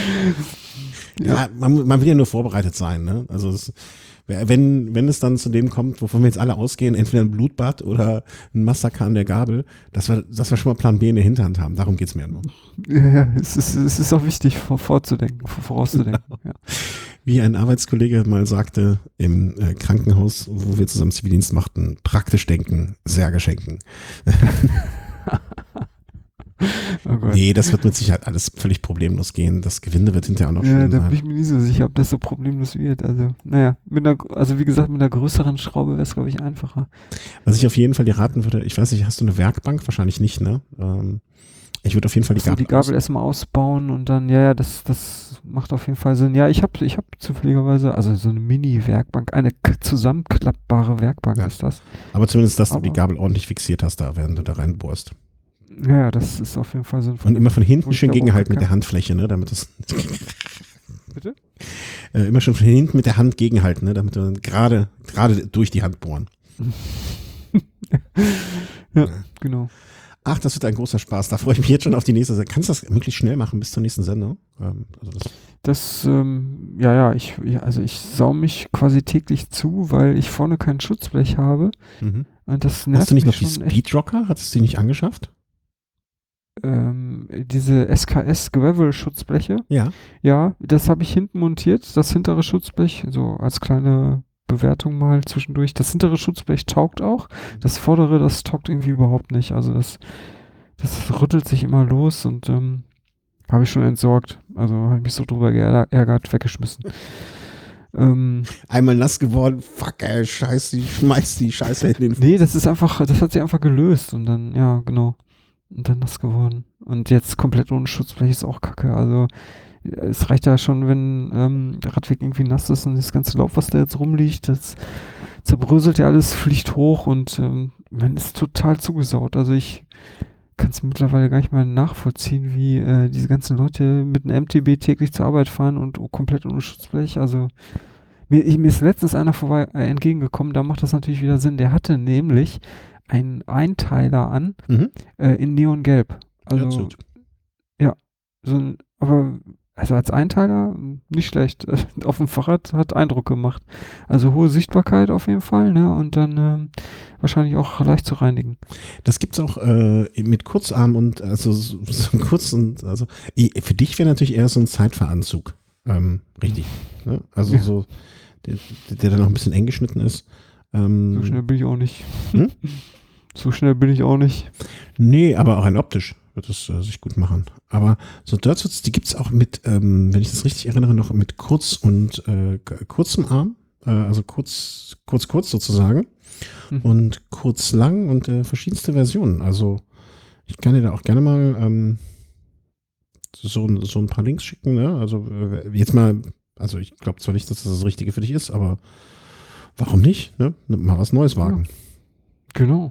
Ja, ja man, man will ja nur vorbereitet sein, ne? Also es, wenn, wenn es dann zu dem kommt, wovon wir jetzt alle ausgehen, entweder ein Blutbad oder ein Massaker an der Gabel, dass wir, dass wir schon mal Plan B in der Hinterhand haben. Darum geht es mir ja nur. Ja, ja, es ist, es ist auch wichtig, vor, vorzudenken, vor, vorauszudenken. Genau. Ja. Wie ein Arbeitskollege mal sagte im äh, Krankenhaus, wo wir zusammen Zivildienst machten, praktisch denken, Särge schenken. Oh nee, das wird mit Sicherheit alles völlig problemlos gehen. Das Gewinde wird hinterher auch noch ja, schön sein. Ja, da sein. bin ich mir nicht so sicher, ob das so problemlos wird. Also, naja, mit einer, also wie gesagt, mit einer größeren Schraube wäre es, glaube ich, einfacher. Was ich auf jeden Fall dir raten würde, ich weiß nicht, hast du eine Werkbank? Wahrscheinlich nicht, ne? Ähm, ich würde auf jeden Fall die also Gabel, die Gabel erstmal ausbauen und dann, ja, ja, das, das macht auf jeden Fall Sinn. Ja, ich habe ich hab zufälligerweise, also so eine Mini-Werkbank, eine k- zusammenklappbare Werkbank ja. ist das. Aber zumindest, dass Aber du die Gabel ordentlich fixiert hast, da während du da reinbohrst. Ja, das ist auf jeden Fall sinnvoll. Und immer von hinten schön gegenhalten mit der Handfläche, ne, damit das. Bitte? Äh, immer schon von hinten mit der Hand gegenhalten, ne, damit du gerade gerade durch die Hand bohren. ja, ja, genau. Ach, das wird ein großer Spaß. Da freue ich mich jetzt schon auf die nächste Sendung. Kannst du das möglichst schnell machen bis zur nächsten Sendung? Ähm, also das, das ähm, ja, ja, ich, ja, also ich sau mich quasi täglich zu, weil ich vorne kein Schutzblech habe. Mhm. Und das nervt Hast du nicht mich noch die schon echt. Speedrocker? Hattest du die nicht angeschafft? Ähm, diese S K S-Gravel-Schutzbleche. Ja. Ja, das habe ich hinten montiert, das hintere Schutzblech, so als kleine Bewertung mal zwischendurch. Das hintere Schutzblech taugt auch, das vordere, das taugt irgendwie überhaupt nicht. Also das, das rüttelt sich immer los und ähm, habe ich schon entsorgt. Also habe ich mich so drüber geärgert, weggeschmissen. ähm, Einmal nass geworden, fuck ey, scheiß die, schmeiß die Scheiße in den Fuß. Nee, das ist einfach, das hat sich einfach gelöst und dann, ja, genau. Und dann nass geworden. Und jetzt komplett ohne Schutzblech ist auch kacke. Also es reicht ja schon, wenn ähm, der Radweg irgendwie nass ist und das ganze Laub, was da jetzt rumliegt, das zerbröselt ja alles, fliegt hoch und ähm, man ist total zugesaut. Also ich kann es mittlerweile gar nicht mal nachvollziehen, wie äh, diese ganzen Leute mit einem M T B täglich zur Arbeit fahren und oh, komplett ohne Schutzblech. Also mir, ich, mir ist letztens einer vorbei äh, entgegengekommen, da macht das natürlich wieder Sinn. Der hatte nämlich einen Einteiler an Mhm. äh, in Neongelb. Also Herzog. so ein, aber also als Einteiler mh, nicht schlecht. Auf dem Fahrrad hat Eindruck gemacht. Also hohe Sichtbarkeit auf jeden Fall, ne? Und dann ähm, wahrscheinlich auch leicht zu reinigen. Das gibt's auch äh, mit Kurzarm und also so, so kurz und also i- für dich wäre natürlich eher so ein Zeitfahranzug. Ähm, richtig. Ne? Also Ja. so, der, der dann noch ein bisschen eng geschnitten ist. Ähm, So schnell bin ich auch nicht. Hm? So schnell bin ich auch nicht. Nee, aber auch rein optisch wird es äh, sich gut machen. Aber so Dirtsuits, die gibt's auch mit, ähm, wenn ich das richtig erinnere, noch mit kurz und äh, k- kurzem Arm. Äh, also kurz, kurz, kurz sozusagen. Mhm. Und kurz lang und äh, verschiedenste Versionen. Also ich kann dir da auch gerne mal ähm, so, so ein paar Links schicken. Ne? Also äh, jetzt mal, also ich glaube zwar nicht, dass das das Richtige für dich ist, aber warum nicht? Ne? Mal was Neues wagen. Genau.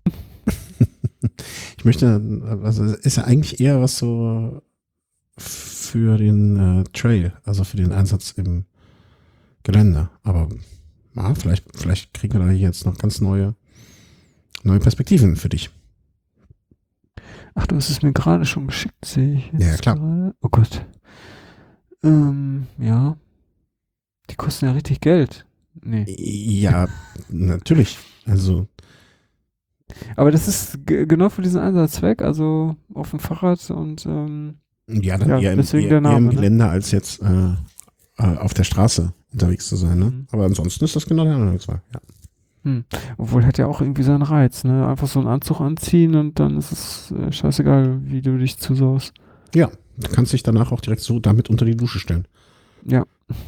Ich möchte, also es ist ja eigentlich eher was so für den äh, Trail, also für den Einsatz im Gelände. Aber ja, vielleicht, vielleicht kriegen wir da jetzt noch ganz neue, neue Perspektiven für dich. Ach, du hast es mir gerade schon geschickt, sehe ich jetzt Ja, klar. gerade. Oh Gott. Ähm, ja. Die kosten ja richtig Geld. Nee. Ja, natürlich. Also Aber das ist g- genau für diesen Einsatzzweck, also auf dem Fahrrad und ähm, ja, dann Ja, eher, im, deswegen eher, der Name, eher im ne? Gelände als jetzt äh, äh, auf der Straße unterwegs zu sein. Ne? Mhm. Aber ansonsten ist das genau der Anwendungsfall. Ja. hm. Obwohl hat ja auch irgendwie seinen Reiz, ne? Einfach so einen Anzug anziehen und dann ist es äh, scheißegal, wie du dich zusaust. ja, du kannst dich danach auch direkt so damit unter die Dusche stellen. Ja.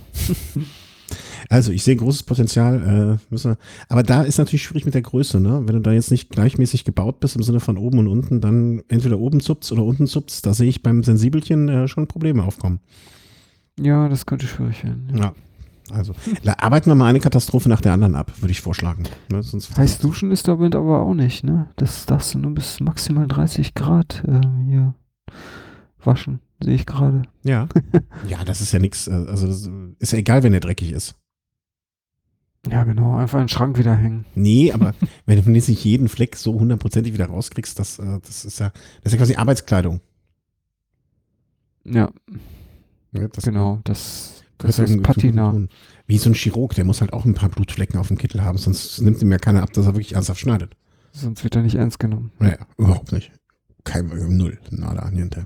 Also ich sehe großes Potenzial, äh, müssen wir, aber da ist natürlich schwierig mit der Größe, ne? Wenn du da jetzt nicht gleichmäßig gebaut bist im Sinne von oben und unten, dann entweder oben zupst oder unten zupst, da sehe ich beim Sensibelchen äh, schon Probleme aufkommen. Ja, das könnte schwierig werden. Ja. Ja, also da arbeiten wir mal eine Katastrophe nach der anderen ab, würde ich vorschlagen. Ne? Sonst Heiß duschen ist damit aber auch nicht, ne? Das darfst du nur bis maximal dreißig Grad äh, hier waschen, sehe ich gerade. Ja, ja, das ist ja nichts, also das ist ja egal, wenn der dreckig ist. Ja, genau, einfach in den Schrank wieder hängen. Nee, aber wenn du nicht jeden Fleck so hundertprozentig wieder rauskriegst, das, äh, das ist ja, das ist ja quasi Arbeitskleidung. Ja, Ne? Das, genau, das, gehört das ist irgendwie zum guten Patina. Ton. Wie so ein Chirurg, der muss halt auch ein paar Blutflecken auf dem Kittel haben, sonst nimmt ihm ja keiner ab, dass er wirklich ernsthaft schneidet. Sonst wird er nicht ernst genommen. Naja, überhaupt nicht. Kein Null, nada, niente.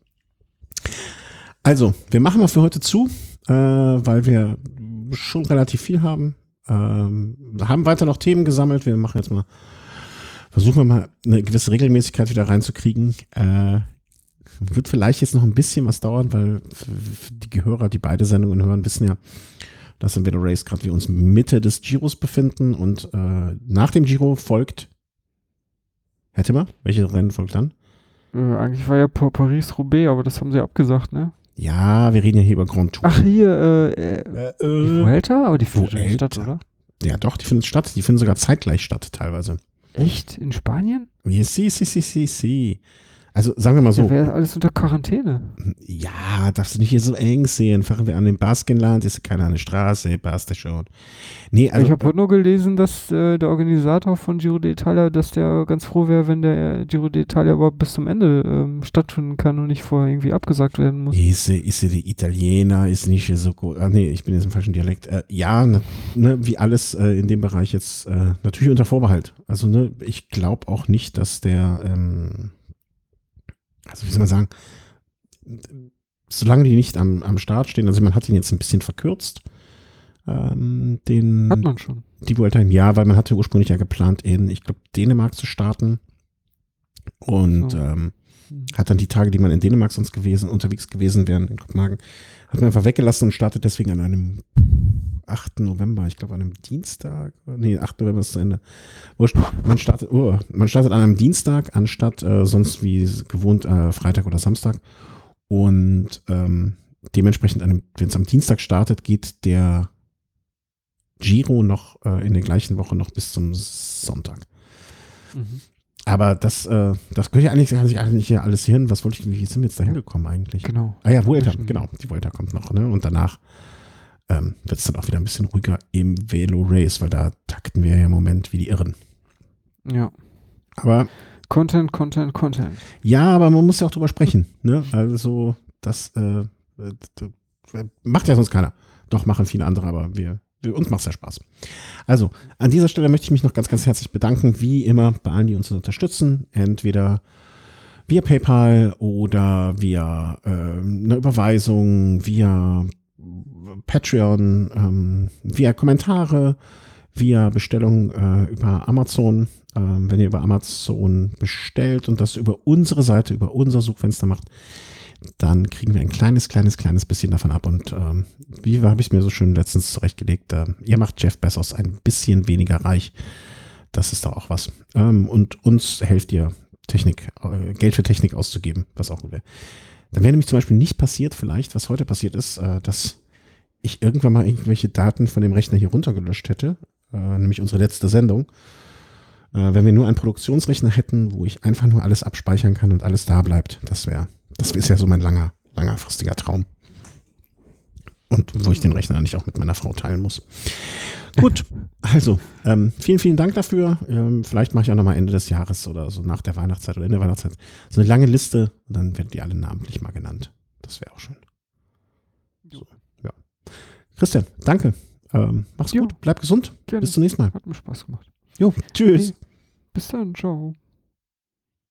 Also, wir machen mal für heute zu, äh, weil wir schon relativ viel haben. Ähm, wir haben weiter noch Themen gesammelt. Wir machen jetzt mal, versuchen wir mal eine gewisse Regelmäßigkeit wieder reinzukriegen. Äh, wird vielleicht jetzt noch ein bisschen was dauern, weil die Hörer, die beide Sendungen hören, wissen ja, dass in Velo Race gerade wir uns Mitte des Giros befinden und äh, nach dem Giro folgt, hätte man, welche Rennen folgt dann? Äh, eigentlich war ja Pa- Paris-Roubaix, aber das haben sie abgesagt, ne? Ja, wir reden ja hier über Grand Tour. Ach, hier, äh, äh, die äh, Vuelta? Aber die findet nicht Vuelta. statt, oder? ja doch, die finden statt. Die finden sogar zeitgleich statt, teilweise. Echt? In Spanien? Ja, si, si, si, si, si. Also sagen wir mal Ja, so, wäre alles unter Quarantäne. ja, darfst du nicht hier so eng sehen. Fahren wir an dem Baskenland, ist keiner an der Straße, passt das schon. Nee, also, ich habe heute nur gelesen, dass äh, der Organisator von Giro d'Italia, dass der ganz froh wäre, wenn der Giro d'Italia überhaupt bis zum Ende ähm, stattfinden kann und nicht vorher irgendwie abgesagt werden muss. ist sie, ist sie die Italiener, ist nicht so gut. Ah, nee, ich bin jetzt im falschen Dialekt. Äh, ja, ne, ne, wie alles äh, in dem Bereich jetzt äh, natürlich unter Vorbehalt. Also, ne, ich glaube auch nicht, dass der, ähm, also wie soll man sagen, solange die nicht am, am Start stehen, also man hat ihn jetzt ein bisschen verkürzt, ähm, den, Hat man schon. die Vuelta im Jahr, weil man hatte ursprünglich ja geplant, in, ich glaube, Dänemark zu starten und So. ähm, hat dann die Tage, die man in Dänemark sonst gewesen, unterwegs gewesen wären, in Kopenhagen, hat man einfach weggelassen und startet deswegen an einem achten November, ich glaube an einem Dienstag, nee, achten November ist zu Ende. Wurscht, man startet, oh, man startet an einem Dienstag, anstatt äh, sonst wie gewohnt äh, Freitag oder Samstag. Und ähm, dementsprechend, wenn es am Dienstag startet, geht der Giro noch äh, in der gleichen Woche noch bis zum Sonntag. Mhm. Aber das, äh, das gehört ja eigentlich, kann sich eigentlich hier alles hin. Was wollte ich, wie sind wir jetzt da hingekommen eigentlich? Genau. Ah ja, Vuelta, genau. Die Vuelta kommt noch, ne? Und danach ähm, wird es dann auch wieder ein bisschen ruhiger im Velo Race, weil da takten wir ja im Moment wie die Irren. Ja. Aber Content, Content, Content. Ja, aber man muss ja auch drüber sprechen, ne? Also, das äh, macht ja sonst keiner. Doch, machen viele andere, aber wir, wir uns macht es ja Spaß. Also, an dieser Stelle möchte ich mich noch ganz, ganz herzlich bedanken, wie immer, bei allen, die uns unterstützen. Entweder via PayPal oder via äh, eine Überweisung, via Patreon, ähm, via Kommentare, via Bestellung äh, über Amazon. Ähm, wenn ihr über Amazon bestellt und das über unsere Seite, über unser Suchfenster macht, dann kriegen wir ein kleines, kleines, kleines bisschen davon ab. Und ähm, wie habe ich es mir so schön letztens zurechtgelegt, äh, ihr macht Jeff Bezos ein bisschen weniger reich. Das ist doch auch was. Ähm, und uns helft ihr, Technik, äh, Geld für Technik auszugeben, was auch gut wäre. Dann wäre nämlich zum Beispiel nicht passiert, vielleicht, was heute passiert ist, äh, dass ich irgendwann mal irgendwelche Daten von dem Rechner hier runtergelöscht hätte, äh, nämlich unsere letzte Sendung. Äh, wenn wir nur einen Produktionsrechner hätten, wo ich einfach nur alles abspeichern kann und alles da bleibt, das wäre, das ist ja so mein langer, langerfristiger Traum. Und wo ich den Rechner nicht auch mit meiner Frau teilen muss. Gut, also ähm, vielen, vielen Dank dafür. Ähm, vielleicht mache ich auch nochmal Ende des Jahres oder so nach der Weihnachtszeit oder in der Weihnachtszeit so eine lange Liste und dann werden die alle namentlich mal genannt. Das wäre auch schön. So, ja. Christian, danke. Ähm, mach's Jo. gut, bleib gesund. Gerne. Bis zum nächsten Mal. Hat mir Spaß gemacht. Jo, tschüss. Okay. Bis dann, ciao.